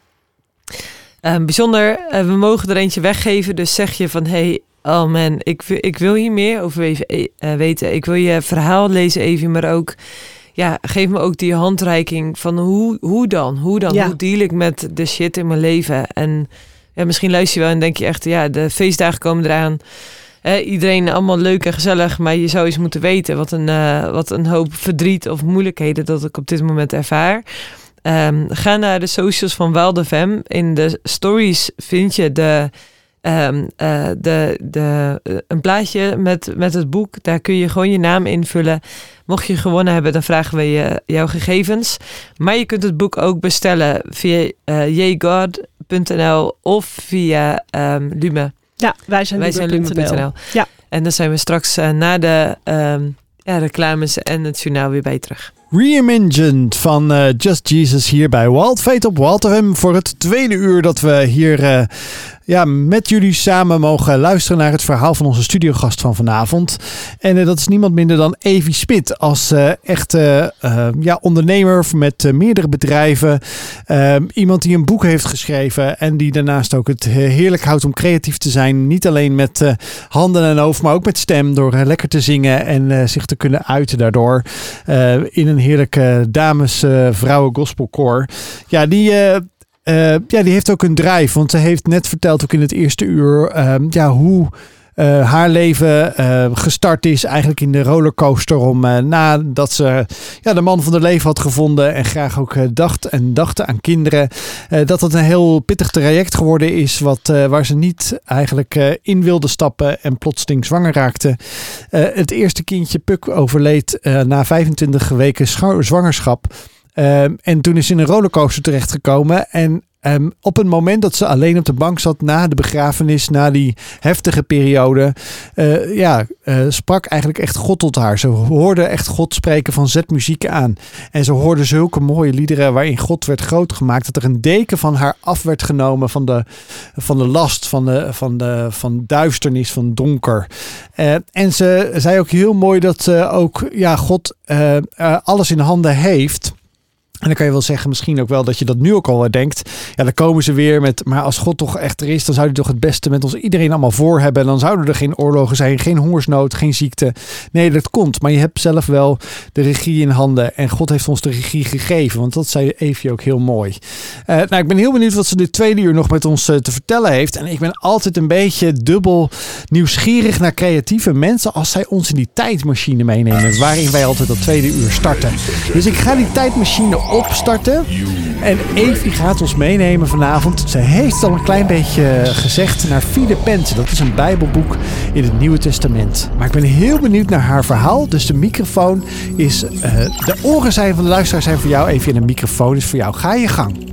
S2: Uh, bijzonder, uh, we mogen er eentje weggeven. Dus zeg je van, hey, oh man, ik, ik wil hier meer over even, uh, weten. Ik wil je verhaal lezen even, maar ook, ja, geef me ook die handreiking van hoe, hoe dan? Hoe dan? Ja. Hoe deal ik met de shit in mijn leven? En ja, misschien luister je wel en denk je echt, ja, de feestdagen komen eraan. He, iedereen allemaal leuk en gezellig, maar je zou eens moeten weten wat een, uh, wat een hoop verdriet of moeilijkheden dat ik op dit moment ervaar. Um, ga naar de socials van Wild F M. In de stories vind je de, um, uh, de, de, uh, een plaatje met, met het boek. Daar kun je gewoon je naam invullen. Mocht je gewonnen hebben, dan vragen we je jouw gegevens. Maar je kunt het boek ook bestellen via uh, jgod punt n l of via um, Lume.
S3: Ja, wij zijn,
S2: wij zijn Lume punt n l.
S3: Ja.
S2: En dan zijn we straks uh, na de um, ja, reclames en het journaal weer bij je terug.
S1: Reimagined van uh, Just Jesus hier bij Wild Fate op Wild F M voor het tweede uur dat we hier uh, ja, met jullie samen mogen luisteren naar het verhaal van onze studiogast van vanavond. En uh, dat is niemand minder dan Evie Smit als uh, echte uh, ja, ondernemer met uh, meerdere bedrijven. Uh, iemand die een boek heeft geschreven en die daarnaast ook het heerlijk houdt om creatief te zijn. Niet alleen met uh, handen en hoofd, maar ook met stem door uh, lekker te zingen en uh, zich te kunnen uiten daardoor uh, in een heerlijke dames, uh, vrouwen gospelkoor. Ja, die, uh, uh, ja, die heeft ook een drive. Want ze heeft net verteld ook in het eerste uur uh, ja, hoe uh, haar leven uh, gestart is. Eigenlijk in de rollercoaster om uh, nadat ze ja, de man van haar leven had gevonden. En graag ook uh, dacht en dacht aan kinderen. Uh, dat het een heel pittig traject geworden is. Wat, uh, waar ze niet eigenlijk uh, in wilde stappen. En plotseling zwanger raakte. Uh, het eerste kindje Puk overleed uh, na vijfentwintig weken scha- zwangerschap. Uh, en toen is ze in een rollercoaster terechtgekomen. En um, op het moment dat ze alleen op de bank zat na de begrafenis, na die heftige periode, uh, ja, uh, sprak eigenlijk echt God tot haar. Ze hoorde echt God spreken van zet muziek aan. En ze hoorde zulke mooie liederen waarin God werd groot gemaakt. Dat er een deken van haar af werd genomen van de, van de last, van de, van de van duisternis, van donker. Uh, en ze zei ook heel mooi dat uh, ook ja, God uh, uh, alles in handen heeft. En dan kan je wel zeggen, misschien ook wel dat je dat nu ook al denkt. Ja, dan komen ze weer met, maar als God toch echt er is, dan zou hij toch het beste met ons iedereen allemaal voor hebben. En dan zouden er geen oorlogen zijn, geen hongersnood, geen ziekte. Nee, dat komt. Maar je hebt zelf wel de regie in handen. En God heeft ons de regie gegeven. Want dat zei Evie ook heel mooi. Uh, nou, ik ben heel benieuwd wat ze dit tweede uur nog met ons uh, te vertellen heeft. En ik ben altijd een beetje dubbel nieuwsgierig naar creatieve mensen als zij ons in die tijdmachine meenemen. Waarin wij altijd dat tweede uur starten. Dus ik ga die tijdmachine opstarten. En Evie gaat ons meenemen vanavond. Ze heeft al een klein beetje gezegd naar Filippenzen. Dat is een Bijbelboek in het Nieuwe Testament. Maar ik ben heel benieuwd naar haar verhaal. Dus de microfoon is... Uh, de oren zijn van de luisteraar zijn voor jou. Evie, en de microfoon is voor jou. Ga je gang.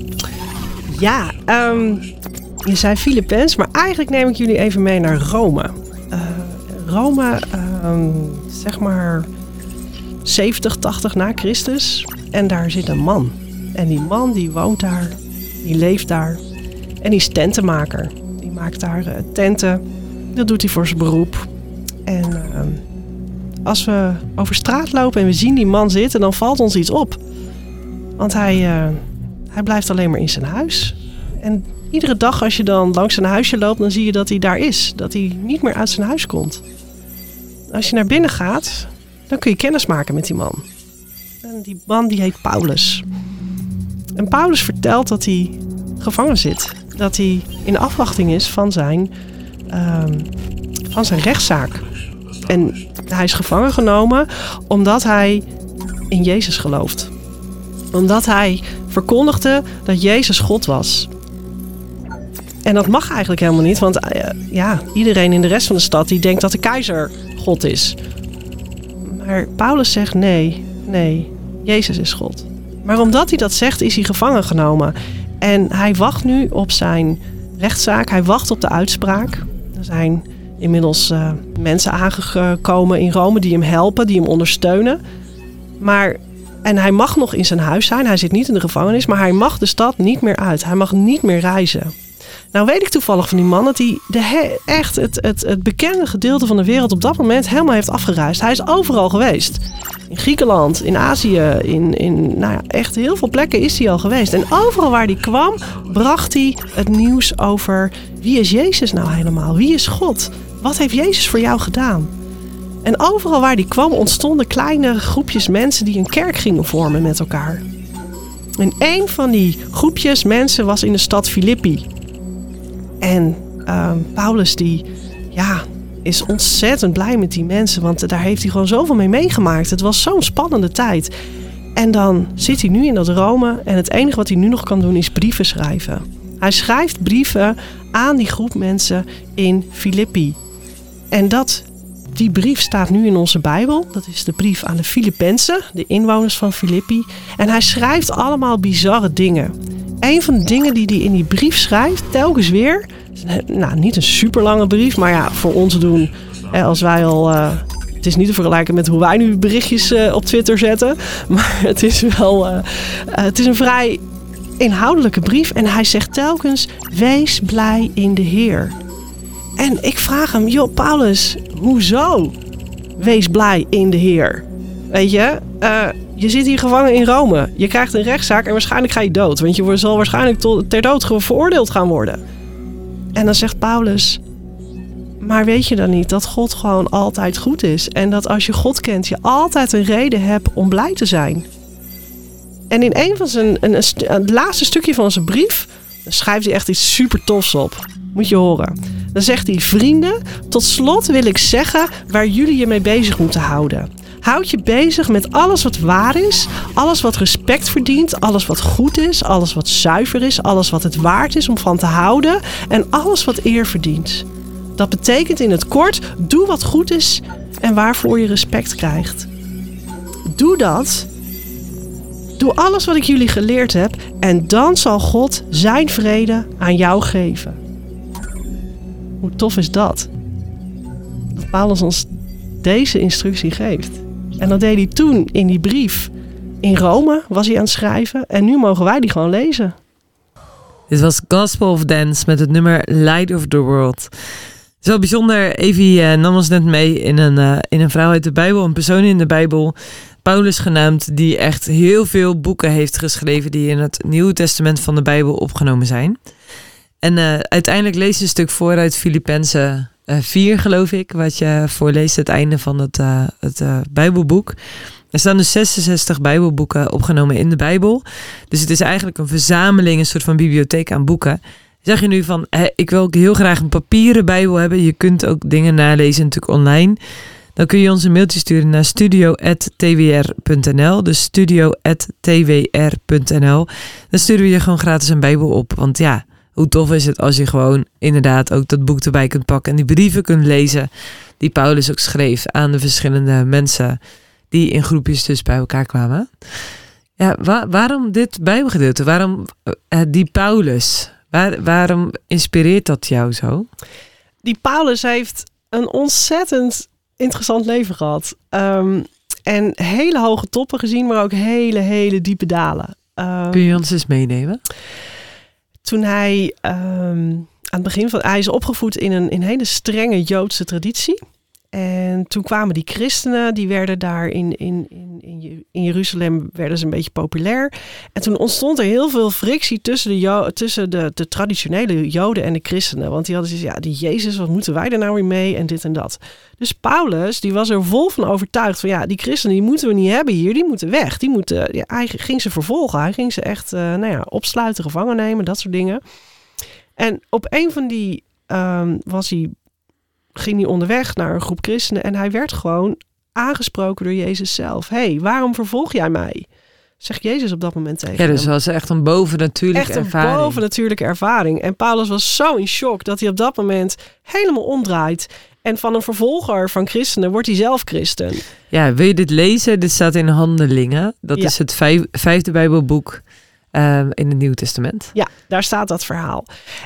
S3: Ja, um, je zei Filippenzen, maar eigenlijk neem ik jullie even mee naar Rome. Uh, Rome, uh, zeg maar zeventig, tachtig na Christus. En daar zit een man. En die man die woont daar, die leeft daar. En die is tentenmaker. Die maakt daar uh, tenten. Dat doet hij voor zijn beroep. En uh, als we over straat lopen en we zien die man zitten, dan valt ons iets op. Want hij, uh, hij blijft alleen maar in zijn huis. En iedere dag als je dan langs zijn huisje loopt, dan zie je dat hij daar is. Dat hij niet meer uit zijn huis komt. Als je naar binnen gaat, dan kun je kennis maken met die man. En die man die heet Paulus. En Paulus vertelt dat hij gevangen zit. Dat hij in afwachting is van zijn, uh, van zijn rechtszaak. En hij is gevangen genomen omdat hij in Jezus gelooft. Omdat hij verkondigde dat Jezus God was. En dat mag eigenlijk helemaal niet. Want uh, ja, iedereen in de rest van de stad die denkt dat de keizer God is. Maar Paulus zegt nee, nee, Jezus is God. Maar omdat hij dat zegt, is hij gevangen genomen. En hij wacht nu op zijn rechtszaak. Hij wacht op de uitspraak. Er zijn inmiddels uh, mensen aangekomen in Rome die hem helpen, die hem ondersteunen. Maar, en hij mag nog in zijn huis zijn. Hij zit niet in de gevangenis, maar hij mag de stad niet meer uit. Hij mag niet meer reizen. Nou weet ik toevallig van die man dat hij de he, echt het, het, het bekende gedeelte van de wereld op dat moment helemaal heeft afgereisd. Hij is overal geweest. In Griekenland, in Azië, in, in nou ja, echt heel veel plekken is hij al geweest. En overal waar hij kwam, bracht hij het nieuws over wie is Jezus nou helemaal? Wie is God? Wat heeft Jezus voor jou gedaan? En overal waar hij kwam ontstonden kleine groepjes mensen die een kerk gingen vormen met elkaar. En een van die groepjes mensen was in de stad Filippi. En uh, Paulus die, ja, is ontzettend blij met die mensen. Want daar heeft hij gewoon zoveel mee meegemaakt. Het was zo'n spannende tijd. En dan zit hij nu in dat Rome. En het enige wat hij nu nog kan doen is brieven schrijven. Hij schrijft brieven aan die groep mensen in Filippi. En dat, die brief staat nu in onze Bijbel. Dat is de brief aan de Filippenzen, de inwoners van Filippi. En hij schrijft allemaal bizarre dingen. Een van de dingen die hij in die brief schrijft, telkens weer. Nou, niet een super lange brief, maar ja, voor ons doen. Als wij al. Uh, het is niet te vergelijken met hoe wij nu berichtjes uh, op Twitter zetten. Maar het is wel. Uh, uh, het is een vrij inhoudelijke brief. En hij zegt telkens: wees blij in de Heer. En ik vraag hem: joh, Paulus, hoezo? Wees blij in de Heer. Weet je? Uh, Je zit hier gevangen in Rome. Je krijgt een rechtszaak en waarschijnlijk ga je dood. Want je zal waarschijnlijk tot, ter dood veroordeeld gaan worden. En dan zegt Paulus: maar weet je dan niet dat God gewoon altijd goed is? En dat als je God kent, je altijd een reden hebt om blij te zijn. En in een van zijn, een, een, een, het laatste stukje van zijn brief, dan schrijft hij echt iets super tofs op. Moet je horen. Dan zegt hij: vrienden, tot slot wil ik zeggen waar jullie je mee bezig moeten houden. Houd je bezig met alles wat waar is, alles wat respect verdient, alles wat goed is, alles wat zuiver is, alles wat het waard is om van te houden en alles wat eer verdient. Dat betekent in het kort, doe wat goed is en waarvoor je respect krijgt. Doe dat. Doe alles wat ik jullie geleerd heb en dan zal God zijn vrede aan jou geven. Hoe tof is dat? Dat Paulus ons deze instructie geeft. En dat deed hij toen in die brief. In Rome was hij aan het schrijven. En nu mogen wij die gewoon lezen.
S2: Dit was Gospel of Dance met het nummer Light of the World. Het is wel bijzonder. Evie uh, nam ons net mee in een, uh, in een vrouw uit de Bijbel. Een persoon in de Bijbel. Paulus genaamd. Die echt heel veel boeken heeft geschreven. Die in het Nieuwe Testament van de Bijbel opgenomen zijn. En uh, uiteindelijk lees je een stuk voor uit Filippenzen Uh, vier, geloof ik, wat je voorleest, het einde van het, uh, het uh, Bijbelboek. Er staan dus zesenzestig Bijbelboeken opgenomen in de Bijbel. Dus het is eigenlijk een verzameling, een soort van bibliotheek aan boeken. Zeg je nu van, hey, ik wil ook heel graag een papieren Bijbel hebben. Je kunt ook dingen nalezen natuurlijk online. Dan kun je ons een mailtje sturen naar studio at t w r punt n l. Dus studio at t w r punt n l. Dan sturen we je gewoon gratis een Bijbel op. Want ja, hoe tof is het als je gewoon inderdaad ook dat boek erbij kunt pakken en die brieven kunt lezen die Paulus ook schreef aan de verschillende mensen die in groepjes dus bij elkaar kwamen. Ja, wa- waarom dit Bijbelgedeelte? Waarom uh, die Paulus? Waar, waarom inspireert dat jou zo?
S3: Die Paulus heeft een ontzettend interessant leven gehad. Um, en hele hoge toppen gezien, maar ook hele, hele diepe dalen. Um,
S2: Kun je ons eens meenemen?
S3: Toen hij um, aan het begin van... Hij is opgevoed in een, in een hele strenge Joodse traditie. En toen kwamen die christenen, die werden daar in, in, in, in Jeruzalem werden ze een beetje populair. En toen ontstond er heel veel frictie tussen de, jo- tussen de, de traditionele Joden en de christenen. Want die hadden zoiets, ja, die Jezus, wat moeten wij er nou weer mee en dit en dat. Dus Paulus, die was er vol van overtuigd van ja, die christenen die moeten we niet hebben hier, die moeten weg. Die moeten, ja, hij ging ze vervolgen, hij ging ze echt uh, nou ja, opsluiten, gevangen nemen, dat soort dingen. En op een van die um, was hij... ging hij onderweg naar een groep christenen en hij werd gewoon aangesproken door Jezus zelf. Hé, hey, waarom vervolg jij mij? Zegt Jezus op dat moment tegen
S2: hem. Ja, dus
S3: hem.
S2: was echt een bovennatuurlijke
S3: echt een
S2: ervaring.
S3: bovennatuurlijke ervaring. En Paulus was zo in shock dat hij op dat moment helemaal omdraait. En van een vervolger van christenen wordt hij zelf christen.
S2: Ja, wil je dit lezen? Dit staat in Handelingen. Dat ja. is het vijf, vijfde Bijbelboek um, in het Nieuw Testament.
S3: Ja, daar staat dat verhaal.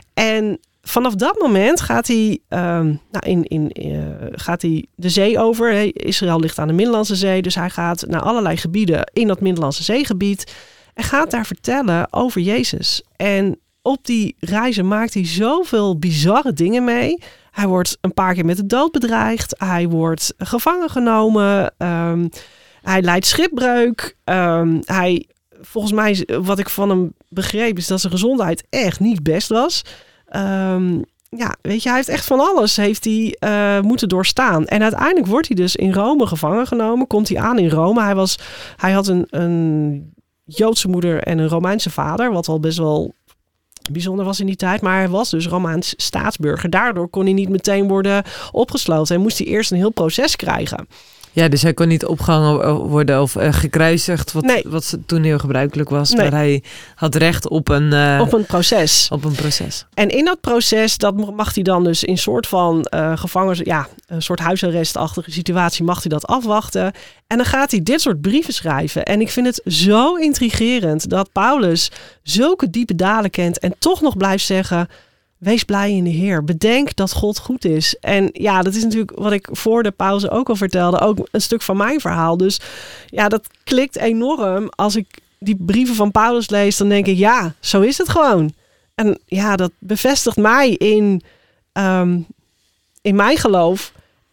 S3: En vanaf dat moment gaat hij, um, nou in, in, uh, gaat hij de zee over. Hey, Israël ligt aan de Middellandse Zee. Dus hij gaat naar allerlei gebieden in dat Middellandse Zeegebied. En gaat daar vertellen over Jezus. En op die reizen maakt hij zoveel bizarre dingen mee. Hij wordt een paar keer met de dood bedreigd. Hij wordt gevangen genomen. Um, hij lijdt schipbreuk. Um, hij, volgens mij, wat ik van hem begreep, is dat zijn gezondheid echt niet best was. Um, ja, weet je, hij heeft echt van alles heeft hij, uh, moeten doorstaan. En uiteindelijk wordt hij dus in Rome gevangen genomen. Komt hij aan in Rome. Hij, was, hij had een, een Joodse moeder en een Romeinse vader, wat al best wel bijzonder was in die tijd. Maar hij was dus Romeins staatsburger. Daardoor kon hij niet meteen worden opgesloten. En moest hij eerst een heel proces krijgen.
S2: Ja, dus hij kon niet opgehangen worden of uh, gekruisigd, wat,
S3: nee.
S2: wat toen heel gebruikelijk was.
S3: Nee.
S2: Maar hij had recht op een, uh,
S3: op een proces.
S2: Op een proces.
S3: En in dat proces, dat mag hij dan dus in soort van uh, gevangen, ja, een soort huisarrestachtige situatie, mag hij dat afwachten. En dan gaat hij dit soort brieven schrijven. En ik vind het zo intrigerend dat Paulus zulke diepe dalen kent en toch nog blijft zeggen: wees blij in de Heer. Bedenk dat God goed is. En ja, dat is natuurlijk wat ik voor de pauze ook al vertelde. Ook een stuk van mijn verhaal. Dus ja, dat klikt enorm. Als ik die brieven van Paulus lees, dan denk ik, ja, zo is het gewoon. En ja, dat bevestigt mij in, um, in mijn geloof.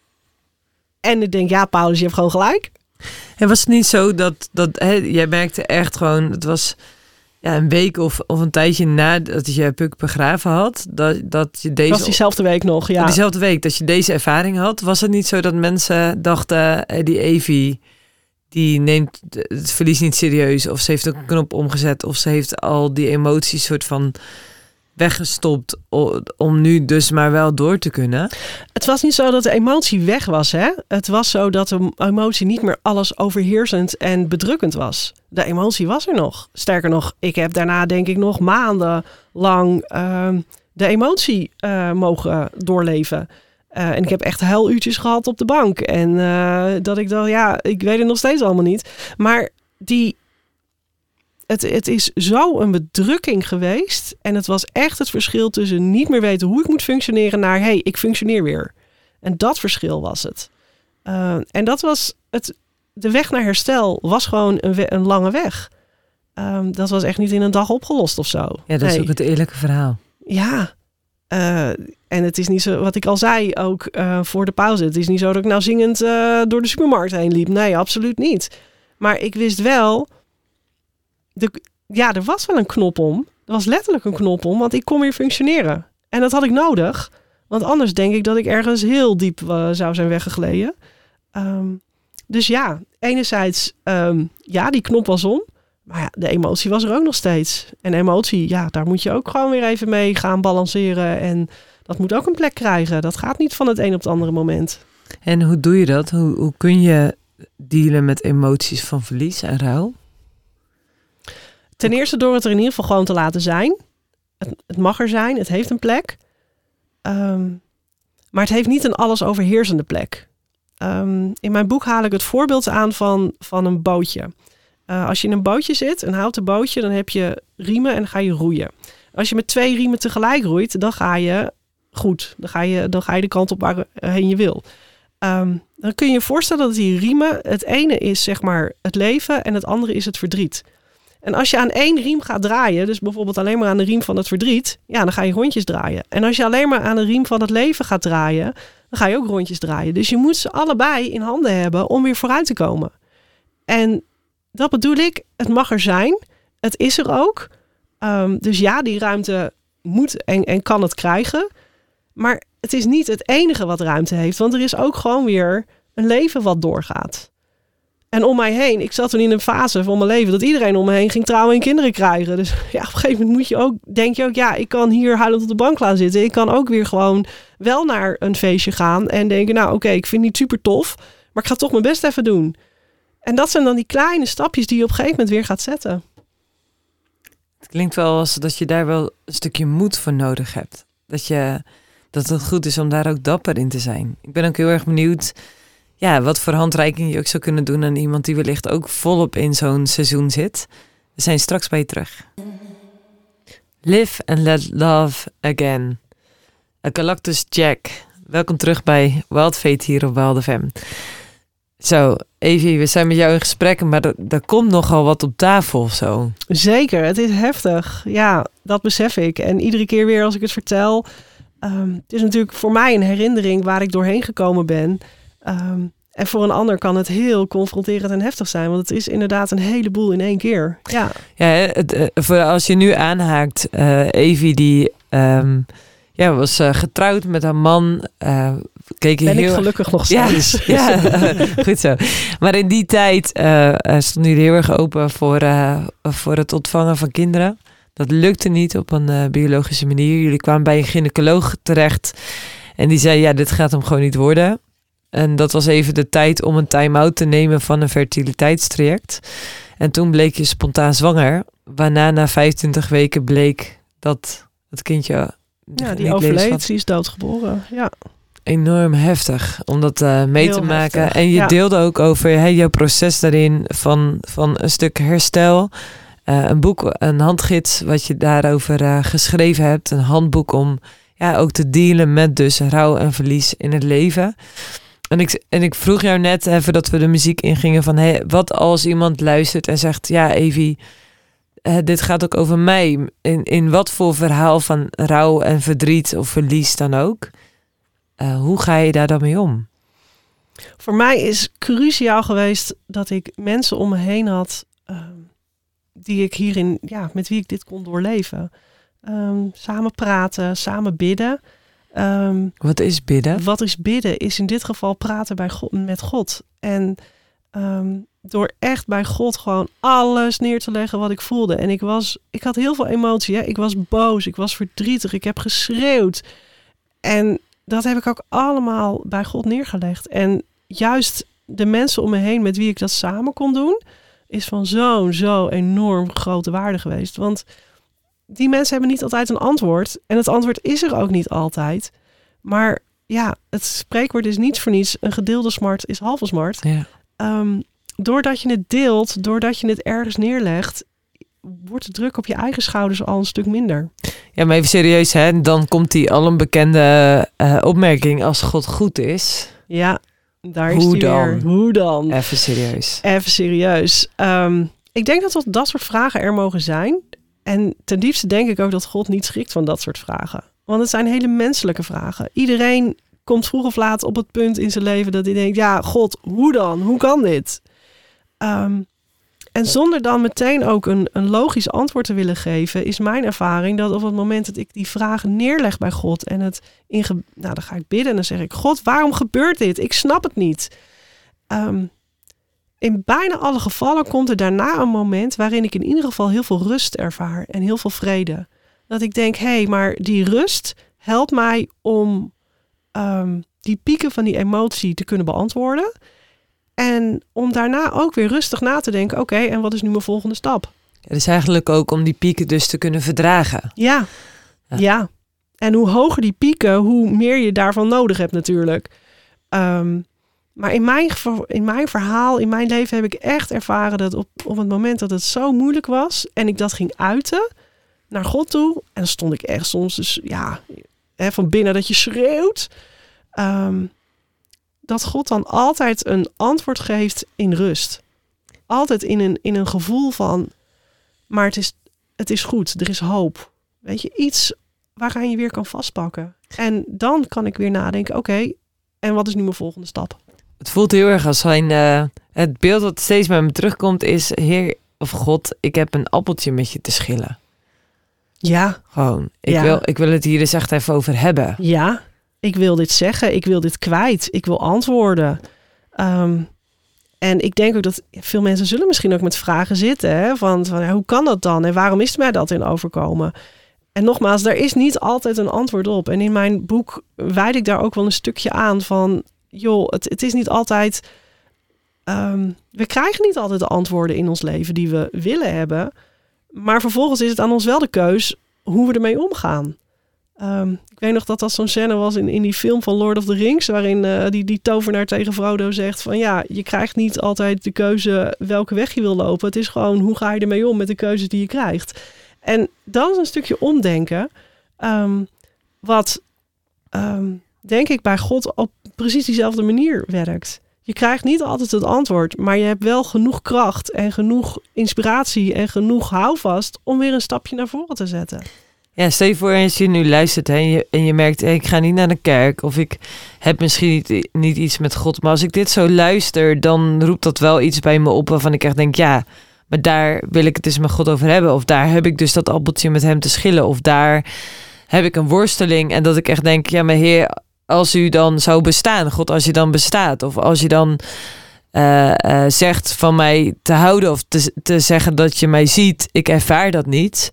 S3: En ik denk, ja, Paulus, je hebt gewoon gelijk.
S2: En was het niet zo dat, dat hè, jij merkte echt gewoon, het was ja, een week of, of een tijdje nadat je Puk begraven had, dat, dat je deze...
S3: Was diezelfde week nog, ja.
S2: Diezelfde week, dat je deze ervaring had. Was het niet zo dat mensen dachten, die Evie, die neemt het verlies niet serieus, of ze heeft een knop omgezet, of ze heeft al die emoties soort van weggestopt om nu dus maar wel door te kunnen?
S3: Het was niet zo dat de emotie weg was, hè? Het was zo dat de emotie niet meer alles overheersend en bedrukkend was. De emotie was er nog. Sterker nog, ik heb daarna denk ik nog maandenlang uh, de emotie uh, mogen doorleven. Uh, en ik heb echt huiluurtjes gehad op de bank. En uh, dat ik dacht, ja, ik weet het nog steeds allemaal niet. Maar die... Het, het is zo een bedrukking geweest. En het was echt het verschil tussen niet meer weten hoe ik moet functioneren naar, hey, ik functioneer weer. En dat verschil was het. Uh, en dat was het. De weg naar herstel was gewoon een, we, een lange weg. Um, dat was echt niet in een dag opgelost of zo.
S2: Ja, dat is nee. ook het eerlijke verhaal.
S3: Ja. Uh, en het is niet zo, wat ik al zei, ook uh, voor de pauze. Het is niet zo dat ik nou zingend uh, door de supermarkt heen liep. Nee, absoluut niet. Maar ik wist wel, de, ja, er was wel een knop om. Er was letterlijk een knop om, want ik kon weer functioneren. En dat had ik nodig. Want anders denk ik dat ik ergens heel diep uh, zou zijn weggegleden. Um, dus ja, enerzijds, um, ja, die knop was om. Maar ja, de emotie was er ook nog steeds. En emotie, ja, daar moet je ook gewoon weer even mee gaan balanceren. En dat moet ook een plek krijgen. Dat gaat niet van het een op het andere moment.
S2: En hoe doe je dat? Hoe, hoe kun je dealen met emoties van verlies en rouw?
S3: Ten eerste door het er in ieder geval gewoon te laten zijn. Het, het mag er zijn, het heeft een plek. Um, maar het heeft niet een alles overheersende plek. Um, in mijn boek haal ik het voorbeeld aan van, van een bootje. Uh, als je in een bootje zit, een houten bootje, dan heb je riemen en dan ga je roeien. Als je met twee riemen tegelijk roeit, dan ga je goed. Dan ga je, dan ga je de kant op waarheen je wil. Um, dan kun je je voorstellen dat die riemen... Het ene is zeg maar het leven en het andere is het verdriet. En als je aan één riem gaat draaien... dus bijvoorbeeld alleen maar aan de riem van het verdriet... ja, dan ga je rondjes draaien. En als je alleen maar aan de riem van het leven gaat draaien... dan ga je ook rondjes draaien. Dus je moet ze allebei in handen hebben om weer vooruit te komen. En dat bedoel ik, het mag er zijn. Het is er ook. Um, dus ja, die ruimte moet en, en kan het krijgen. Maar het is niet het enige wat ruimte heeft. Want er is ook gewoon weer een leven wat doorgaat. En om mij heen, ik zat toen in een fase van mijn leven... dat iedereen om me heen ging trouwen en kinderen krijgen. Dus ja, op een gegeven moment moet je ook, denk je ook... ja, ik kan hier huilend op de bank gaan zitten. Ik kan ook weer gewoon wel naar een feestje gaan... en denken, nou oké, okay, ik vind het niet super tof... maar ik ga toch mijn best even doen. En dat zijn dan die kleine stapjes die je op een gegeven moment weer gaat zetten.
S2: Het klinkt wel als dat je daar wel een stukje moed voor nodig hebt. Dat, je, dat het goed is om daar ook dapper in te zijn. Ik ben ook heel erg benieuwd... ja, wat voor handreiking je ook zou kunnen doen aan iemand die wellicht ook volop in zo'n seizoen zit. We zijn straks bij je terug. Live and let love again. A Galactus Jack. Welkom terug bij Wild Fate hier op Wild F M. Zo, Evie, we zijn met jou in gesprek, maar er, er komt nogal wat op tafel of zo.
S3: Zeker, het is heftig. Ja, dat besef ik. En iedere keer weer als ik het vertel... Um, het is natuurlijk voor mij een herinnering waar ik doorheen gekomen ben... Um, en voor een ander kan het heel confronterend en heftig zijn. Want het is inderdaad een heleboel in één keer. Ja,
S2: ja het, uh, voor als je nu aanhaakt, uh, Evie die um, ja, was uh, getrouwd met haar man. Uh, keek
S3: ben
S2: heel...
S3: ik gelukkig nog steeds.
S2: Ja, ja uh, goed zo. Maar in die tijd uh, stonden jullie heel erg open voor, uh, voor het ontvangen van kinderen. Dat lukte niet op een uh, biologische manier. Jullie kwamen bij een gynaecoloog terecht. En die zei, ja, dit gaat hem gewoon niet worden. En dat was even de tijd om een time-out te nemen van een fertiliteitstraject. En toen bleek je spontaan zwanger. Waarna na vijfentwintig weken bleek dat het kindje...
S3: Ja, die overleed, die is doodgeboren. Ja.
S2: Enorm heftig om dat uh, mee
S3: Heel
S2: te maken.
S3: heftig,
S2: En je
S3: ja.
S2: deelde ook over hè, jouw proces daarin van, van een stuk herstel. Uh, een boek, een handgids wat je daarover uh, geschreven hebt. Een handboek om ja, ook te dealen met dus rouw en verlies in het leven. En ik, en ik vroeg jou net, even dat we de muziek ingingen, van hey, wat als iemand luistert en zegt, ja Evie, uh, dit gaat ook over mij. In, in wat voor verhaal van rouw en verdriet of verlies dan ook. Uh, hoe ga je daar dan mee om?
S3: Voor mij is cruciaal geweest dat ik mensen om me heen had, uh, die ik hierin, ja, met wie ik dit kon doorleven. Um, samen praten, samen bidden. Um,
S2: wat is bidden?
S3: Wat is bidden? Is in dit geval praten bij God, met God. En um, door echt bij God gewoon alles neer te leggen wat ik voelde. En ik was, ik had heel veel emotie. Hè? Ik was boos, ik was verdrietig, ik heb geschreeuwd. En dat heb ik ook allemaal bij God neergelegd. En juist de mensen om me heen met wie ik dat samen kon doen, is van zo'n zo enorm grote waarde geweest. Want die mensen hebben niet altijd een antwoord. En het antwoord is er ook niet altijd. Maar ja, het spreekwoord is niets voor niets. Een gedeelde smart is halve smart.
S2: Ja.
S3: Um, doordat je het deelt, doordat je het ergens neerlegt, wordt de druk op je eigen schouders al een stuk minder.
S2: Ja, maar even serieus, hè? Dan komt die al een bekende uh, opmerking als God goed is.
S3: Ja, daar is
S2: Hoe
S3: die
S2: dan?
S3: weer. Hoe dan?
S2: Even serieus.
S3: Even serieus. Um, ik denk dat dat, dat soort vragen er mogen zijn. En ten diepste denk ik ook dat God niet schrikt van dat soort vragen. Want het zijn hele menselijke vragen. Iedereen komt vroeg of laat op het punt in zijn leven dat hij denkt, ja, God, hoe dan? Hoe kan dit? Um, en zonder dan meteen ook een, een logisch antwoord te willen geven, is mijn ervaring dat op het moment dat ik die vragen neerleg bij God en het inge... Nou, dan ga ik bidden en dan zeg ik, God, waarom gebeurt dit? Ik snap het niet. Um, in bijna alle gevallen komt er daarna een moment waarin ik in ieder geval heel veel rust ervaar en heel veel vrede. Dat ik denk, hé, hey, maar die rust helpt mij om um, die pieken van die emotie te kunnen beantwoorden. En om daarna ook weer rustig na te denken, oké, okay, en wat is nu mijn volgende stap?
S2: Het is eigenlijk ook om die pieken dus te kunnen verdragen.
S3: Ja, ja. ja. En hoe hoger die pieken, hoe meer je daarvan nodig hebt natuurlijk. Um, maar in mijn, in mijn verhaal, in mijn leven heb ik echt ervaren dat op, op het moment dat het zo moeilijk was en ik dat ging uiten naar God toe, en dan stond ik echt soms dus ja, hè, van binnen dat je schreeuwt. Um, dat God dan altijd een antwoord geeft in rust. Altijd in een, in een gevoel van, maar het is, het is goed, er is hoop. Weet je, iets waaraan je weer kan vastpakken. En dan kan ik weer nadenken, oké, okay, en wat is nu mijn volgende stap?
S2: Het voelt heel erg als zijn, uh, het beeld wat steeds bij me terugkomt is, Heer of God, ik heb een appeltje met je te schillen.
S3: Ja.
S2: Gewoon, ik,
S3: ja.
S2: wil, ik wil het hier eens echt even over hebben.
S3: Ja, ik wil dit zeggen, ik wil dit kwijt, ik wil antwoorden. Um, en ik denk ook dat veel mensen zullen misschien ook met vragen zitten. Hè? Van, van ja, hoe kan dat dan? En waarom is mij dat in overkomen? En nogmaals, daar is niet altijd een antwoord op. En in mijn boek wijd ik daar ook wel een stukje aan van, joh, het, het is niet altijd, um, we krijgen niet altijd de antwoorden in ons leven die we willen hebben. Maar vervolgens is het aan ons wel de keus hoe we ermee omgaan. Um, ik weet nog dat dat zo'n scène was in, in die film van Lord of the Rings, waarin uh, die, die tovenaar tegen Frodo zegt van ja, je krijgt niet altijd de keuze welke weg je wil lopen. Het is gewoon hoe ga je ermee om met de keuzes die je krijgt. En dat is een stukje omdenken, um, wat um, denk ik bij God op precies diezelfde manier werkt. Je krijgt niet altijd het antwoord, maar je hebt wel genoeg kracht en genoeg inspiratie en genoeg houvast om weer een stapje naar voren te zetten.
S2: Ja, stel je voor als je nu luistert hè, en, je, en je merkt, hey, ik ga niet naar de kerk of ik heb misschien niet, niet iets met God. Maar als ik dit zo luister, dan roept dat wel iets bij me op waarvan ik echt denk, ja, maar daar wil ik het dus met God over hebben. Of daar heb ik dus dat appeltje met hem te schillen. Of daar heb ik een worsteling en dat ik echt denk, ja, maar Heer, als u dan zou bestaan, God, als je dan bestaat. Of als je dan uh, uh, zegt van mij te houden of te, te zeggen dat je mij ziet, ik ervaar dat niet.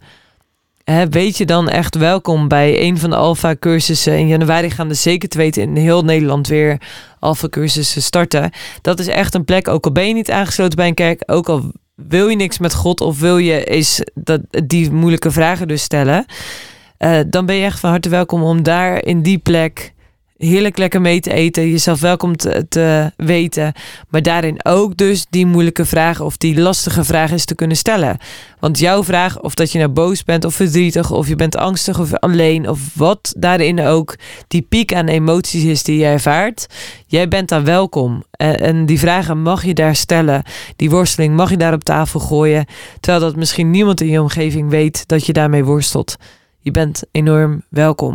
S2: He, weet je dan echt welkom bij een van de Alpha cursussen. In januari gaan er zeker te weten in heel Nederland weer Alpha cursussen starten. Dat is echt een plek, ook al ben je niet aangesloten bij een kerk, ook al wil je niks met God of wil je eens dat, die moeilijke vragen dus stellen, uh, dan ben je echt van harte welkom om daar in die plek heerlijk lekker mee te eten, jezelf welkom te, te weten, maar daarin ook dus die moeilijke vragen of die lastige vragen eens te kunnen stellen. Want jouw vraag, of dat je nou boos bent of verdrietig of je bent angstig of alleen of wat daarin ook die piek aan emoties is die je ervaart, jij bent daar welkom. En, en die vragen mag je daar stellen, die worsteling mag je daar op tafel gooien, terwijl dat misschien niemand in je omgeving weet dat je daarmee worstelt. Je bent enorm welkom.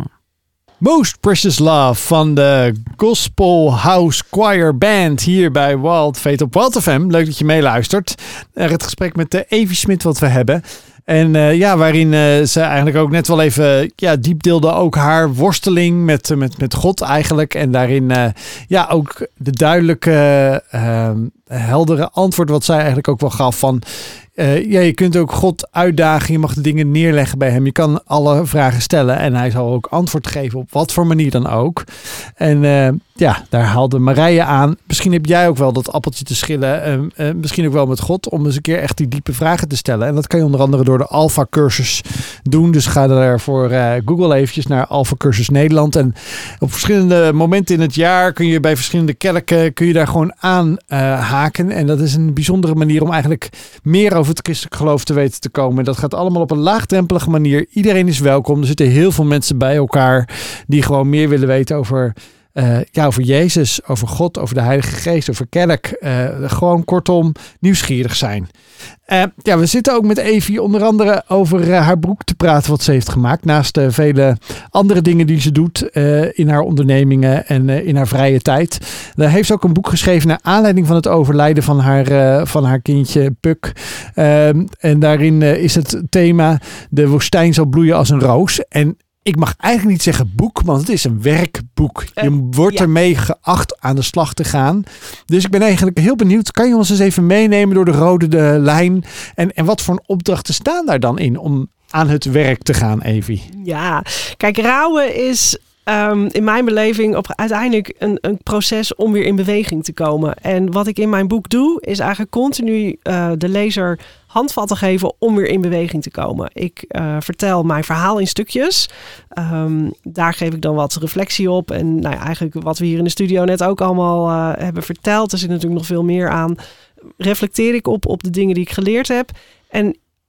S1: Most Precious Love van de Gospel House Choir Band hier bij Wild Fate op Wild F M. Leuk dat je meeluistert naar het gesprek met uh, Evie Smit wat we hebben. En uh, ja, waarin uh, ze eigenlijk ook net wel even ja, diep deelde ook haar worsteling met, uh, met, met God eigenlijk. En daarin uh, ja ook de duidelijke, uh, heldere antwoord wat zij eigenlijk ook wel gaf van, Uh, ja, je kunt ook God uitdagen. Je mag de dingen neerleggen bij hem. Je kan alle vragen stellen. En hij zal ook antwoord geven op wat voor manier dan ook. En uh, ja, daar haalde Marije aan. Misschien heb jij ook wel dat appeltje te schillen. Uh, uh, misschien ook wel met God. Om eens een keer echt die diepe vragen te stellen. En dat kan je onder andere door de Alpha cursus doen. Dus ga daarvoor uh, Google eventjes naar Alpha cursus Nederland. En op verschillende momenten in het jaar kun je bij verschillende kerken kun je daar gewoon aan uh, haken. En dat is een bijzondere manier om eigenlijk meer over het christelijk geloof te weten te komen. Dat gaat allemaal op een laagdrempelige manier. Iedereen is welkom. Er zitten heel veel mensen bij elkaar die gewoon meer willen weten over, uh, ja, over Jezus, over God, over de Heilige Geest, over kerk. Uh, gewoon kortom nieuwsgierig zijn. Uh, ja, we zitten ook met Evie onder andere over uh, haar boek te praten wat ze heeft gemaakt. Naast uh, vele andere dingen die ze doet uh, in haar ondernemingen en uh, in haar vrije tijd. Daar heeft ze ook een boek geschreven naar aanleiding van het overlijden van haar, uh, van haar kindje Puk. Uh, en daarin uh, is het thema de woestijn zal bloeien als een roos. En ik mag eigenlijk niet zeggen boek, want het is een werkboek. Je wordt ja. ermee geacht aan de slag te gaan. Dus ik ben eigenlijk heel benieuwd. Kan je ons eens even meenemen door de rode de lijn? En, en wat voor opdrachten staan daar dan in om aan het werk te gaan, Evie?
S3: Ja, kijk, rouwen is um, in mijn beleving op uiteindelijk een, een proces om weer in beweging te komen. En wat ik in mijn boek doe, is eigenlijk continu uh, de lezer handvatten geven om weer in beweging te komen. Ik uh, vertel mijn verhaal in stukjes. Um, daar geef ik dan wat reflectie op. En nou ja, eigenlijk wat we hier in de studio net ook allemaal uh, hebben verteld. Er zit natuurlijk nog veel meer aan. Reflecteer ik op, op de dingen die ik geleerd heb. En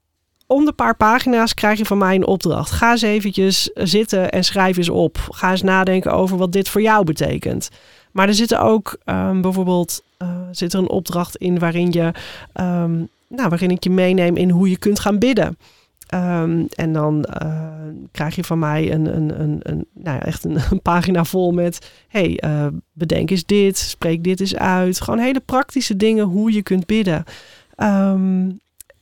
S3: om de paar pagina's krijg je van mij een opdracht. Ga eens eventjes zitten en schrijf eens op. Ga eens nadenken over wat dit voor jou betekent. Maar er zitten ook um, bijvoorbeeld uh, zit er een opdracht in waarin je, um, nou, waarin ik je meeneem in hoe je kunt gaan bidden. Um, en dan uh, krijg je van mij een, een, een, een, nou ja, echt een, een pagina vol met, hey, uh, bedenk eens dit, spreek dit eens uit. Gewoon hele praktische dingen hoe je kunt bidden. Um,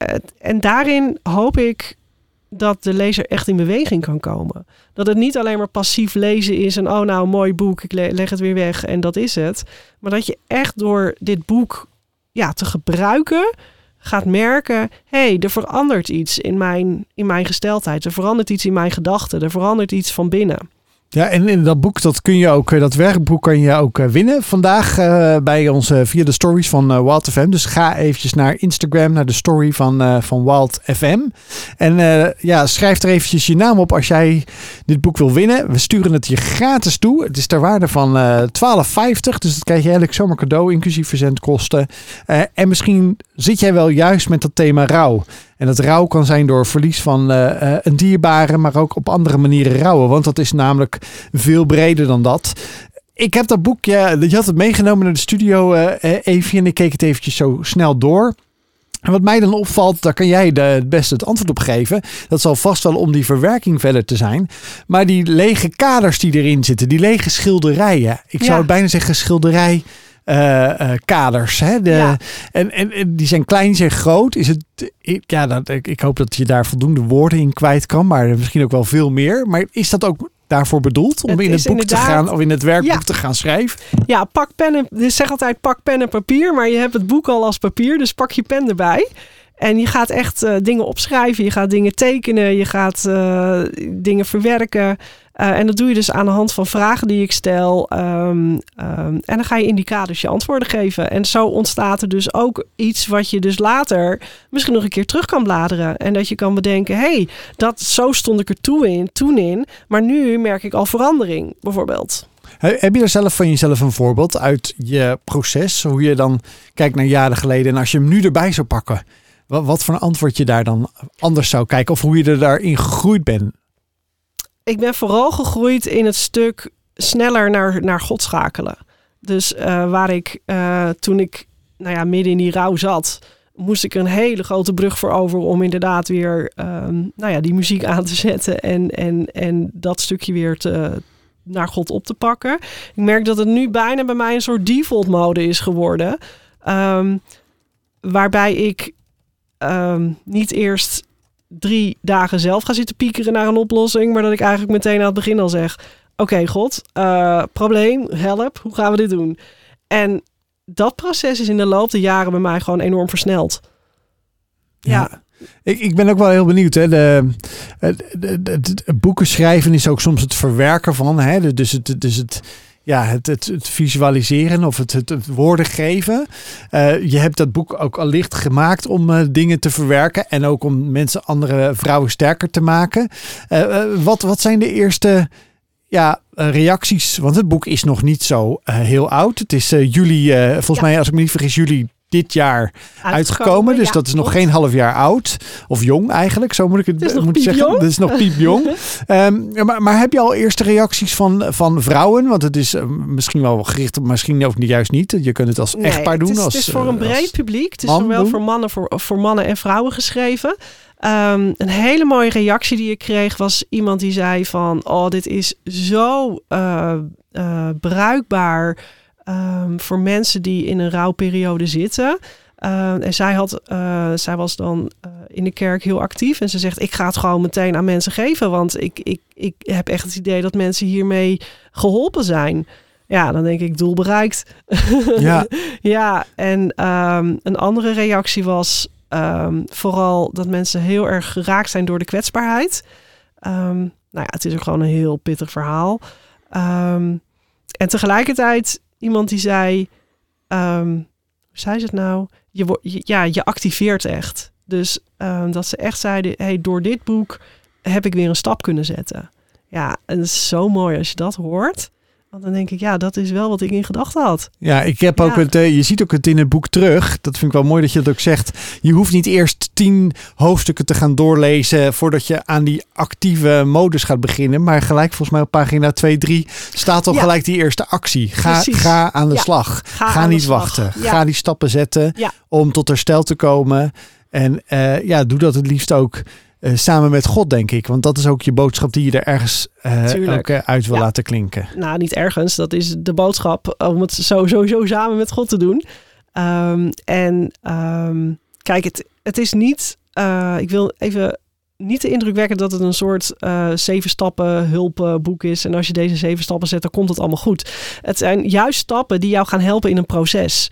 S3: en daarin hoop ik dat de lezer echt in beweging kan komen. Dat het niet alleen maar passief lezen is en oh nou, een mooi boek, ik leg het weer weg en dat is het. Maar dat je echt door dit boek ja, te gebruiken gaat merken, hé, hey, er verandert iets in mijn, in mijn gesteldheid. Er verandert iets in mijn gedachten. Er verandert iets van binnen.
S1: Ja, en in dat boek, dat kun je ook, dat werkboek kan je ook winnen vandaag uh, bij ons uh, via de stories van uh, Wild F M. Dus ga eventjes naar Instagram, naar de story van, uh, van Wild F M. En uh, ja, schrijf er eventjes je naam op als jij dit boek wil winnen. We sturen het je gratis toe. Het is ter waarde van uh, twaalf vijftig. Dus dat krijg je eigenlijk zomaar cadeau, inclusief verzendkosten. Uh, en misschien zit jij wel juist met dat thema rouw. En dat rouw kan zijn door verlies van uh, een dierbare, maar ook op andere manieren rouwen. Want dat is namelijk veel breder dan dat. Ik heb dat boekje, je had het meegenomen naar de studio, uh, Evie, en ik keek het eventjes zo snel door. En wat mij dan opvalt, daar kan jij de, het beste het antwoord op geven. Dat zal vast wel om die verwerking verder te zijn. Maar die lege kaders die erin zitten, die lege schilderijen. Ik zou ja. het bijna zeggen schilderij... Uh, uh, kaders. Hè? De, ja. en, en, en die zijn klein, die zijn groot. Is het, ja, dat, ik, ik hoop dat je daar voldoende woorden in kwijt kan, maar misschien ook wel veel meer. Maar is dat ook daarvoor bedoeld om het in het boek te gaan of in het werkboek ja. te gaan schrijven?
S3: Ja, pak pen en, ik zeg altijd pak pen en papier, maar je hebt het boek al als papier, dus pak je pen erbij. En je gaat echt uh, dingen opschrijven, je gaat dingen tekenen, je gaat uh, dingen verwerken. Uh, en dat doe je dus aan de hand van vragen die ik stel. Um, um, en dan ga je in die kaders je antwoorden geven. En zo ontstaat er dus ook iets wat je dus later misschien nog een keer terug kan bladeren. En dat je kan bedenken, hé, hey, dat zo stond ik er toe in, toen in. Maar nu merk ik al verandering, bijvoorbeeld.
S1: Heb je er zelf van jezelf een voorbeeld uit je proces? Hoe je dan kijkt naar jaren geleden en als je hem nu erbij zou pakken. Wat, wat voor een antwoord je daar dan anders zou kijken? Of hoe je er daarin gegroeid bent?
S3: Ik ben vooral gegroeid in het stuk sneller naar, naar God schakelen. Dus uh, waar ik uh, toen ik nou ja, midden in die rouw zat, moest ik er een hele grote brug voor over om inderdaad weer um, nou ja, die muziek aan te zetten en, en, en dat stukje weer te, naar God op te pakken. Ik merk dat het nu bijna bij mij een soort default mode is geworden. Um, waarbij ik um, niet eerst drie dagen zelf ga zitten piekeren naar een oplossing, maar dat ik eigenlijk meteen aan het begin al zeg, oké, okay, God, uh, probleem, help, hoe gaan we dit doen? En dat proces is in de loop der jaren bij mij gewoon enorm versneld. Ja. ja.
S1: Ik, ik ben ook wel heel benieuwd. Hè. De, de, de, de boeken schrijven is ook soms het verwerken van. Hè. Dus het, dus het, ja, het, het, het visualiseren of het, het, het woorden geven. Uh, je hebt dat boek ook allicht gemaakt om uh, dingen te verwerken. En ook om mensen, andere vrouwen sterker te maken. Uh, uh, wat, wat zijn de eerste ja, uh, reacties? Want het boek is nog niet zo uh, heel oud. Het is uh, juli, uh, volgens ja. mij als ik me niet vergis, juli dit jaar uitgekomen. uitgekomen dus ja, dat is nog klopt. Geen half jaar oud. Of jong eigenlijk, zo moet ik het, het moet zeggen. Dat is nog piepjong. um, maar, maar heb je al eerste reacties van, van vrouwen? Want het is uh, misschien wel gericht op, misschien ook niet, juist niet. Je kunt het als nee, echtpaar doen.
S3: Het is,
S1: als,
S3: het is voor een breed publiek. Het is zowel
S1: doen.
S3: voor mannen, voor, voor mannen en vrouwen geschreven. Um, een hele mooie reactie die ik kreeg was iemand die zei van, oh, dit is zo uh, uh, bruikbaar Um, voor mensen die in een rouwperiode zitten. Uh, en zij, had, uh, zij was dan uh, in de kerk heel actief. En ze zegt, ik ga het gewoon meteen aan mensen geven. Want ik, ik, ik heb echt het idee dat mensen hiermee geholpen zijn. Ja, dan denk ik, doel bereikt. Ja, ja en um, een andere reactie was um, vooral dat mensen heel erg geraakt zijn door de kwetsbaarheid. Um, nou ja, het is er gewoon een heel pittig verhaal. Um, en tegelijkertijd iemand die zei, um, hoe zei ze het nou? Je, wo- je, ja, je activeert echt. Dus um, dat ze echt zeiden, hey, door dit boek heb ik weer een stap kunnen zetten. Ja, en het is zo mooi als je dat hoort. Want dan denk ik, ja, dat is wel wat ik in gedachten had.
S1: Ja, ik heb ook
S3: ja.
S1: het, uh, je ziet ook het in het boek terug. Dat vind ik wel mooi dat je dat ook zegt. Je hoeft niet eerst tien hoofdstukken te gaan doorlezen voordat je aan die actieve modus gaat beginnen. Maar gelijk volgens mij op pagina twee, drie staat al ja. gelijk die eerste actie. Ga, ga aan de ja. slag. Ga, ga niet wachten. Ja. Ga die stappen zetten ja. om tot herstel te komen. En uh, ja, doe dat het liefst ook uh, samen met God, denk ik. Want dat is ook je boodschap die je er ergens uh, ook uh, uit wil ja. laten klinken.
S3: Nou, niet ergens. Dat is de boodschap om het zo, sowieso samen met God te doen. Um, en um, kijk, het, het is niet... Uh, ik wil even niet de indruk wekken dat het een soort uh, zeven stappen hulpboek is. En als je deze zeven stappen zet, dan komt het allemaal goed. Het zijn juist stappen die jou gaan helpen in een proces.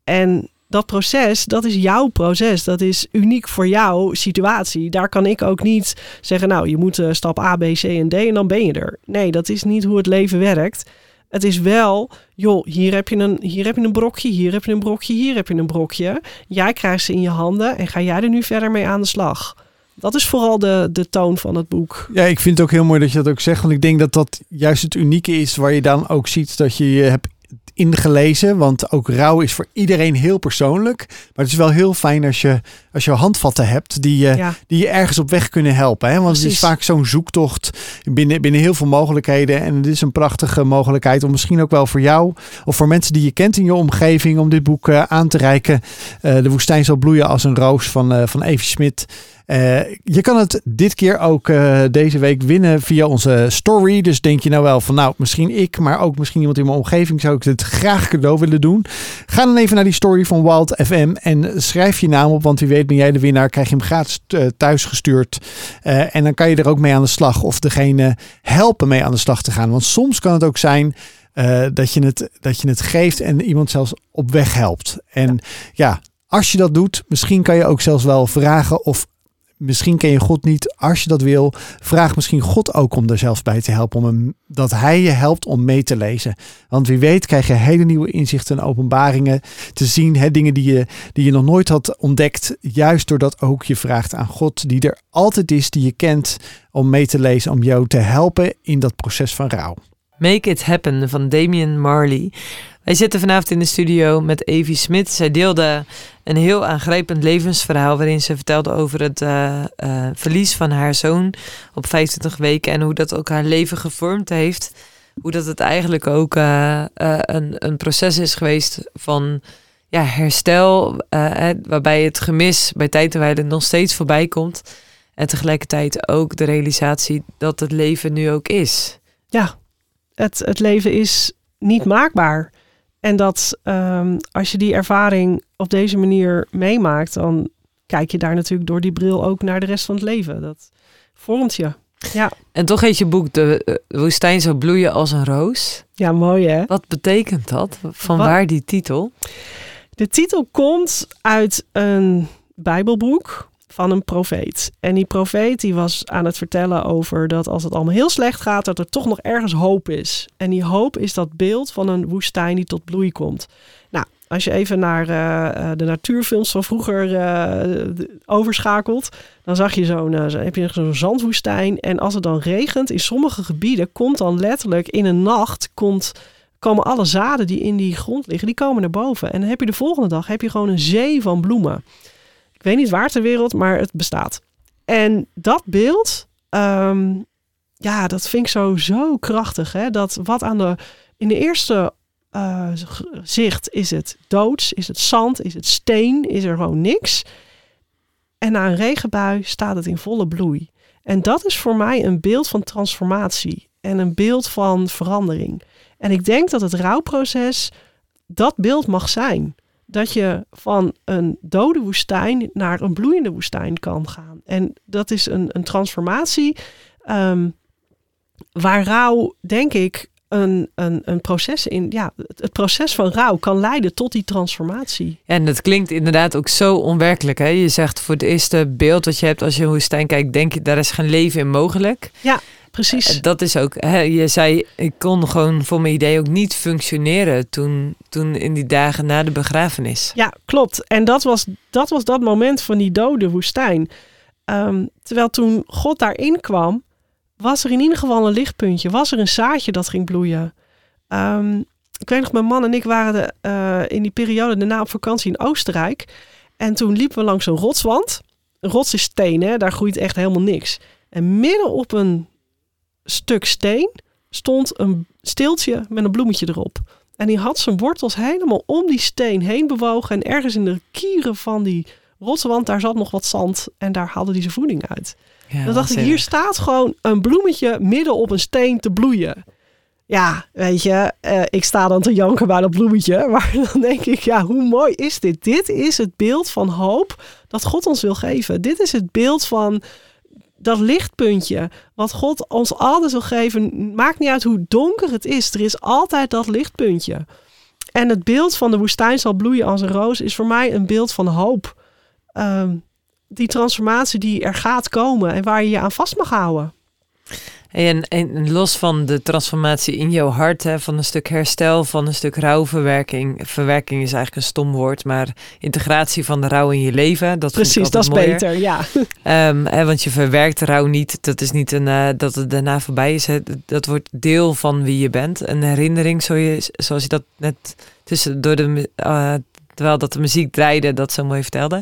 S3: En dat proces, dat is jouw proces. Dat is uniek voor jouw situatie. Daar kan ik ook niet zeggen, nou, je moet uh, stap A, B, C en D en dan ben je er. Nee, dat is niet hoe het leven werkt. Het is wel, joh, hier heb je een, hier heb je een brokje, hier heb je een brokje, hier heb je een brokje. Jij krijgt ze in je handen en ga jij er nu verder mee aan de slag. Dat is vooral de, de toon van het boek.
S1: Ja, ik vind het ook heel mooi dat je dat ook zegt. Want ik denk dat dat juist het unieke is waar je dan ook ziet dat je je hebt ingelezen. Want ook rouw is voor iedereen heel persoonlijk. Maar het is wel heel fijn als je, als je handvatten hebt die je, ja. die je ergens op weg kunnen helpen. Hè? Want Precies. het is vaak zo'n zoektocht binnen, binnen heel veel mogelijkheden. En het is een prachtige mogelijkheid om misschien ook wel voor jou of voor mensen die je kent in je omgeving om dit boek uh, aan te reiken. Uh, De woestijn zal bloeien als een roos van, uh, van Evie Smit. Uh, je kan het dit keer ook uh, deze week winnen via onze story. Dus denk je nou wel van nou, misschien ik, maar ook misschien iemand in mijn omgeving zou ik dit graag cadeau willen doen. Ga dan even naar die story van Wild F M en schrijf je naam op, want wie weet ben jij de winnaar. Krijg je hem gratis uh, thuis gestuurd. Uh, en dan kan je er ook mee aan de slag of degene helpen mee aan de slag te gaan. Want soms kan het ook zijn uh, dat, je het, dat je het geeft en iemand zelfs op weg helpt. En ja, ja als je dat doet, misschien kan je ook zelfs wel vragen of misschien ken je God niet. Als je dat wil, vraag misschien God ook om er zelfs bij te helpen. Om hem, dat hij je helpt om mee te lezen. Want wie weet krijg je hele nieuwe inzichten en openbaringen te zien. Hè, dingen die je, die je nog nooit had ontdekt. Juist doordat ook je vraagt aan God die er altijd is, die je kent. Om mee te lezen, om jou te helpen in dat proces van rouw.
S2: Make It Happen van Damian Marley. Wij zitten vanavond in de studio met Evie Smit. Zij deelde een heel aangrijpend levensverhaal waarin ze vertelde over het uh, uh, verlies van haar zoon op vijfentwintig weken en hoe dat ook haar leven gevormd heeft. Hoe dat het eigenlijk ook uh, uh, een, een proces is geweest van ja, herstel, uh, waarbij het gemis bij tijd en wijle nog steeds voorbij komt. En tegelijkertijd ook de realisatie dat het leven nu ook is.
S3: Ja, het, het leven is niet maakbaar. En dat um, als je die ervaring op deze manier meemaakt, dan kijk je daar natuurlijk door die bril ook naar de rest van het leven. Dat vormt je. Ja.
S2: En toch heet je boek De woestijn zal bloeien als een roos.
S3: Ja, mooi hè?
S2: Wat betekent dat? Van
S3: Wat?
S2: Waar die titel?
S3: De titel komt uit een Bijbelboek van een profeet. En die profeet die was aan het vertellen over dat als het allemaal heel slecht gaat, dat er toch nog ergens hoop is. En die hoop is dat beeld van een woestijn die tot bloei komt. Nou, als je even naar uh, de natuurfilms van vroeger uh, overschakelt, dan zag je zo'n, uh, heb je zo'n zandwoestijn. En als het dan regent, in sommige gebieden komt dan letterlijk in een nacht komt, komen alle zaden die in die grond liggen, die komen naar boven. En dan heb je de volgende dag heb je gewoon een zee van bloemen. Ik weet niet waar ter wereld, maar het bestaat. En dat beeld, um, ja, dat vind ik zo, zo krachtig. Hè? Dat wat aan de, in de eerste uh, zicht is het doods, is het zand, is het steen, is er gewoon niks. En na een regenbui staat het in volle bloei. En dat is voor mij een beeld van transformatie en een beeld van verandering. En ik denk dat het rouwproces dat beeld mag zijn. Dat je van een dode woestijn naar een bloeiende woestijn kan gaan. En dat is een, een transformatie um, waar rouw, denk ik, een, een, een proces in... Ja, het proces van rouw kan leiden tot die transformatie.
S2: En dat klinkt inderdaad ook zo onwerkelijk. Hè? Je zegt voor het eerste beeld wat je hebt als je een woestijn kijkt, denk je, daar is geen leven in mogelijk.
S3: Ja. Precies.
S2: Dat is ook, hè, je zei, ik kon gewoon voor mijn idee ook niet functioneren toen, toen in die dagen na de begrafenis.
S3: Ja, klopt. En dat was dat, was dat moment van die dode woestijn. Um, terwijl toen God daarin kwam, was er in ieder geval een lichtpuntje. Was er een zaadje dat ging bloeien. Um, ik weet nog, mijn man en ik waren de, uh, in die periode daarna op vakantie in Oostenrijk. En toen liepen we langs een rotswand. Een rots is steen, hè? Daar groeit echt helemaal niks. En midden op een stuk steen stond een steeltje met een bloemetje erop. En die had zijn wortels helemaal om die steen heen bewogen. En ergens in de kieren van die rotswand, daar zat nog wat zand. En daar haalde hij zijn voeding uit. Ja, dan dacht ik, hier staat gewoon een bloemetje midden op een steen te bloeien. Ja, weet je, uh, ik sta dan te janken bij dat bloemetje. Maar dan denk ik, ja, hoe mooi is dit? Dit is het beeld van hoop dat God ons wil geven. Dit is het beeld van dat lichtpuntje wat God ons altijd wil geven. Maakt niet uit hoe donker het is. Er is altijd dat lichtpuntje. En het beeld van de woestijn zal bloeien als een roos is voor mij een beeld van hoop. Um, die transformatie die er gaat komen en waar je je aan vast mag houden.
S2: En, en los van de transformatie in jouw hart, hè, van een stuk herstel, van een stuk rouwverwerking. Verwerking is eigenlijk een stom woord, maar integratie van de rouw in je leven. Dat
S3: Precies, dat is mooier. Beter, ja.
S2: Um, hè, want je verwerkt de rouw niet. Dat is niet een, uh, dat het daarna voorbij is. Hè. Dat wordt deel van wie je bent. Een herinnering, zo je, zoals je dat net tussen door de, uh, terwijl dat de muziek draaide, dat zo mooi vertelde.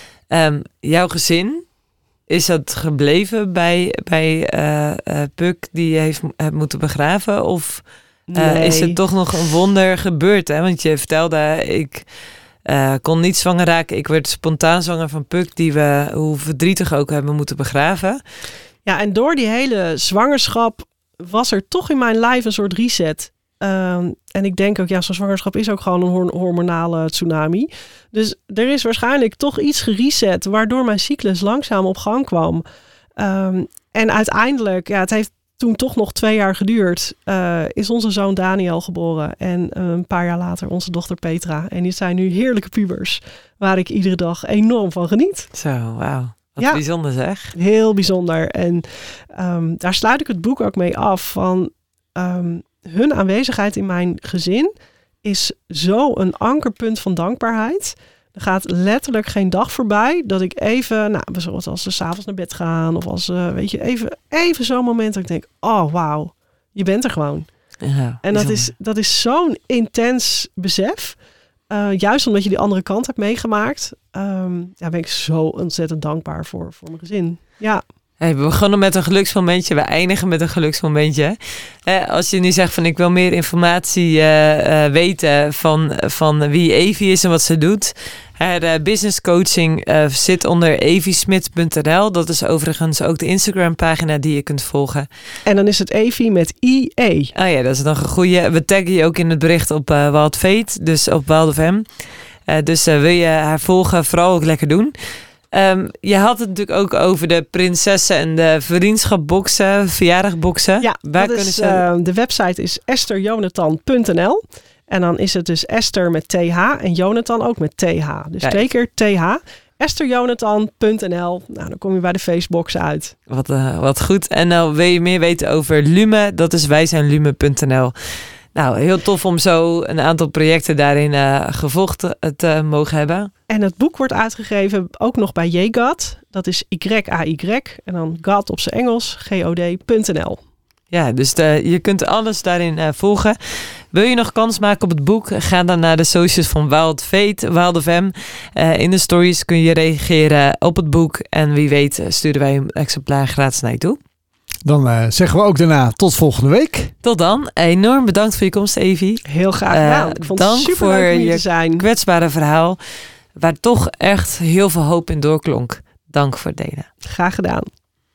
S2: Um, jouw gezin. Is dat gebleven bij, bij uh, uh, Puk die je heeft uh, moeten begraven? Of uh, nee. Is het toch nog een wonder gebeurd? Hè? Want je vertelde, ik uh, kon niet zwanger raken. Ik werd spontaan zwanger van Puk, die we, hoe verdrietig ook, hebben moeten begraven.
S3: Ja, en door die hele zwangerschap was er toch in mijn lijf een soort reset. Um, en ik denk ook, ja, zo'n zwangerschap is ook gewoon een hormonale tsunami. Dus er is waarschijnlijk toch iets gereset, waardoor mijn cyclus langzaam op gang kwam. Um, en uiteindelijk, ja, het heeft toen toch nog twee jaar geduurd, uh, is onze zoon Daniel geboren. En uh, een paar jaar later onze dochter Petra. En die zijn nu heerlijke pubers, waar ik iedere dag enorm van geniet.
S2: Zo, wauw. Wat
S3: ja,
S2: bijzonder zeg.
S3: Heel bijzonder. En um, daar sluit ik het boek ook mee af van Um, hun aanwezigheid in mijn gezin is zo een ankerpunt van dankbaarheid. Er gaat letterlijk geen dag voorbij dat ik even, nou, bijvoorbeeld als ze 's avonds naar bed gaan of als, uh, weet je, even, even zo'n moment dat ik denk, oh wauw, je bent er gewoon.
S2: Ja,
S3: en dat is, dat is zo'n intens besef. Uh, juist omdat je die andere kant hebt meegemaakt. Um, ja, ben ik zo ontzettend dankbaar voor, voor mijn gezin. Ja.
S2: Hey, we begonnen met een geluksmomentje, we eindigen met een geluksmomentje. Eh, als je nu zegt van ik wil meer informatie uh, uh, weten van, van wie Evie is en wat ze doet. Haar uh, business coaching uh, zit onder eviesmit punt n l. Dat is overigens ook de Instagram pagina die je kunt volgen.
S3: En dan is het Evie met I E.
S2: Oh ja, dat is nog een goeie. We taggen je ook in het bericht op uh, Wild Fate, dus op Wild F M. Uh, dus uh, wil je haar volgen, vooral ook lekker doen. Um, je had het natuurlijk ook over de prinsessen en de vriendschapboxen, verjaardagboxen.
S3: Ja, Waar dat is, ze... uh, de website is esther jonathan punt n l. En dan is het dus Esther met T H en Jonathan ook met T H. Dus Kijk. twee keer T H. esther jonathan punt n l. Nou, dan kom je bij de Facebooks uit.
S2: Wat, uh, wat goed. En nou wil je meer weten over Lume, dat is wijzijnlume punt n l. Nou, heel tof om zo een aantal projecten daarin uh, gevolgd te, te mogen hebben.
S3: En het boek wordt uitgegeven ook nog bij J G A D. Dat is Y A Y en dan God op zijn Engels, G O D punt n l.
S2: Ja, dus de, je kunt alles daarin uh, volgen. Wil je nog kans maken op het boek? Ga dan naar de socials van Wild Fate, Wild F M. Uh, in de stories kun je reageren op het boek. En wie weet uh, sturen wij een exemplaar gratis naar je toe.
S1: Dan uh, zeggen we ook daarna tot volgende week.
S2: Tot dan. Enorm bedankt voor je komst, Evie.
S3: Heel graag gedaan. Uh, Ik vond het super leuk om hier te zijn.
S2: Dank voor je kwetsbare verhaal, waar toch echt heel veel hoop in doorklonk. Dank voor het delen.
S3: Graag gedaan.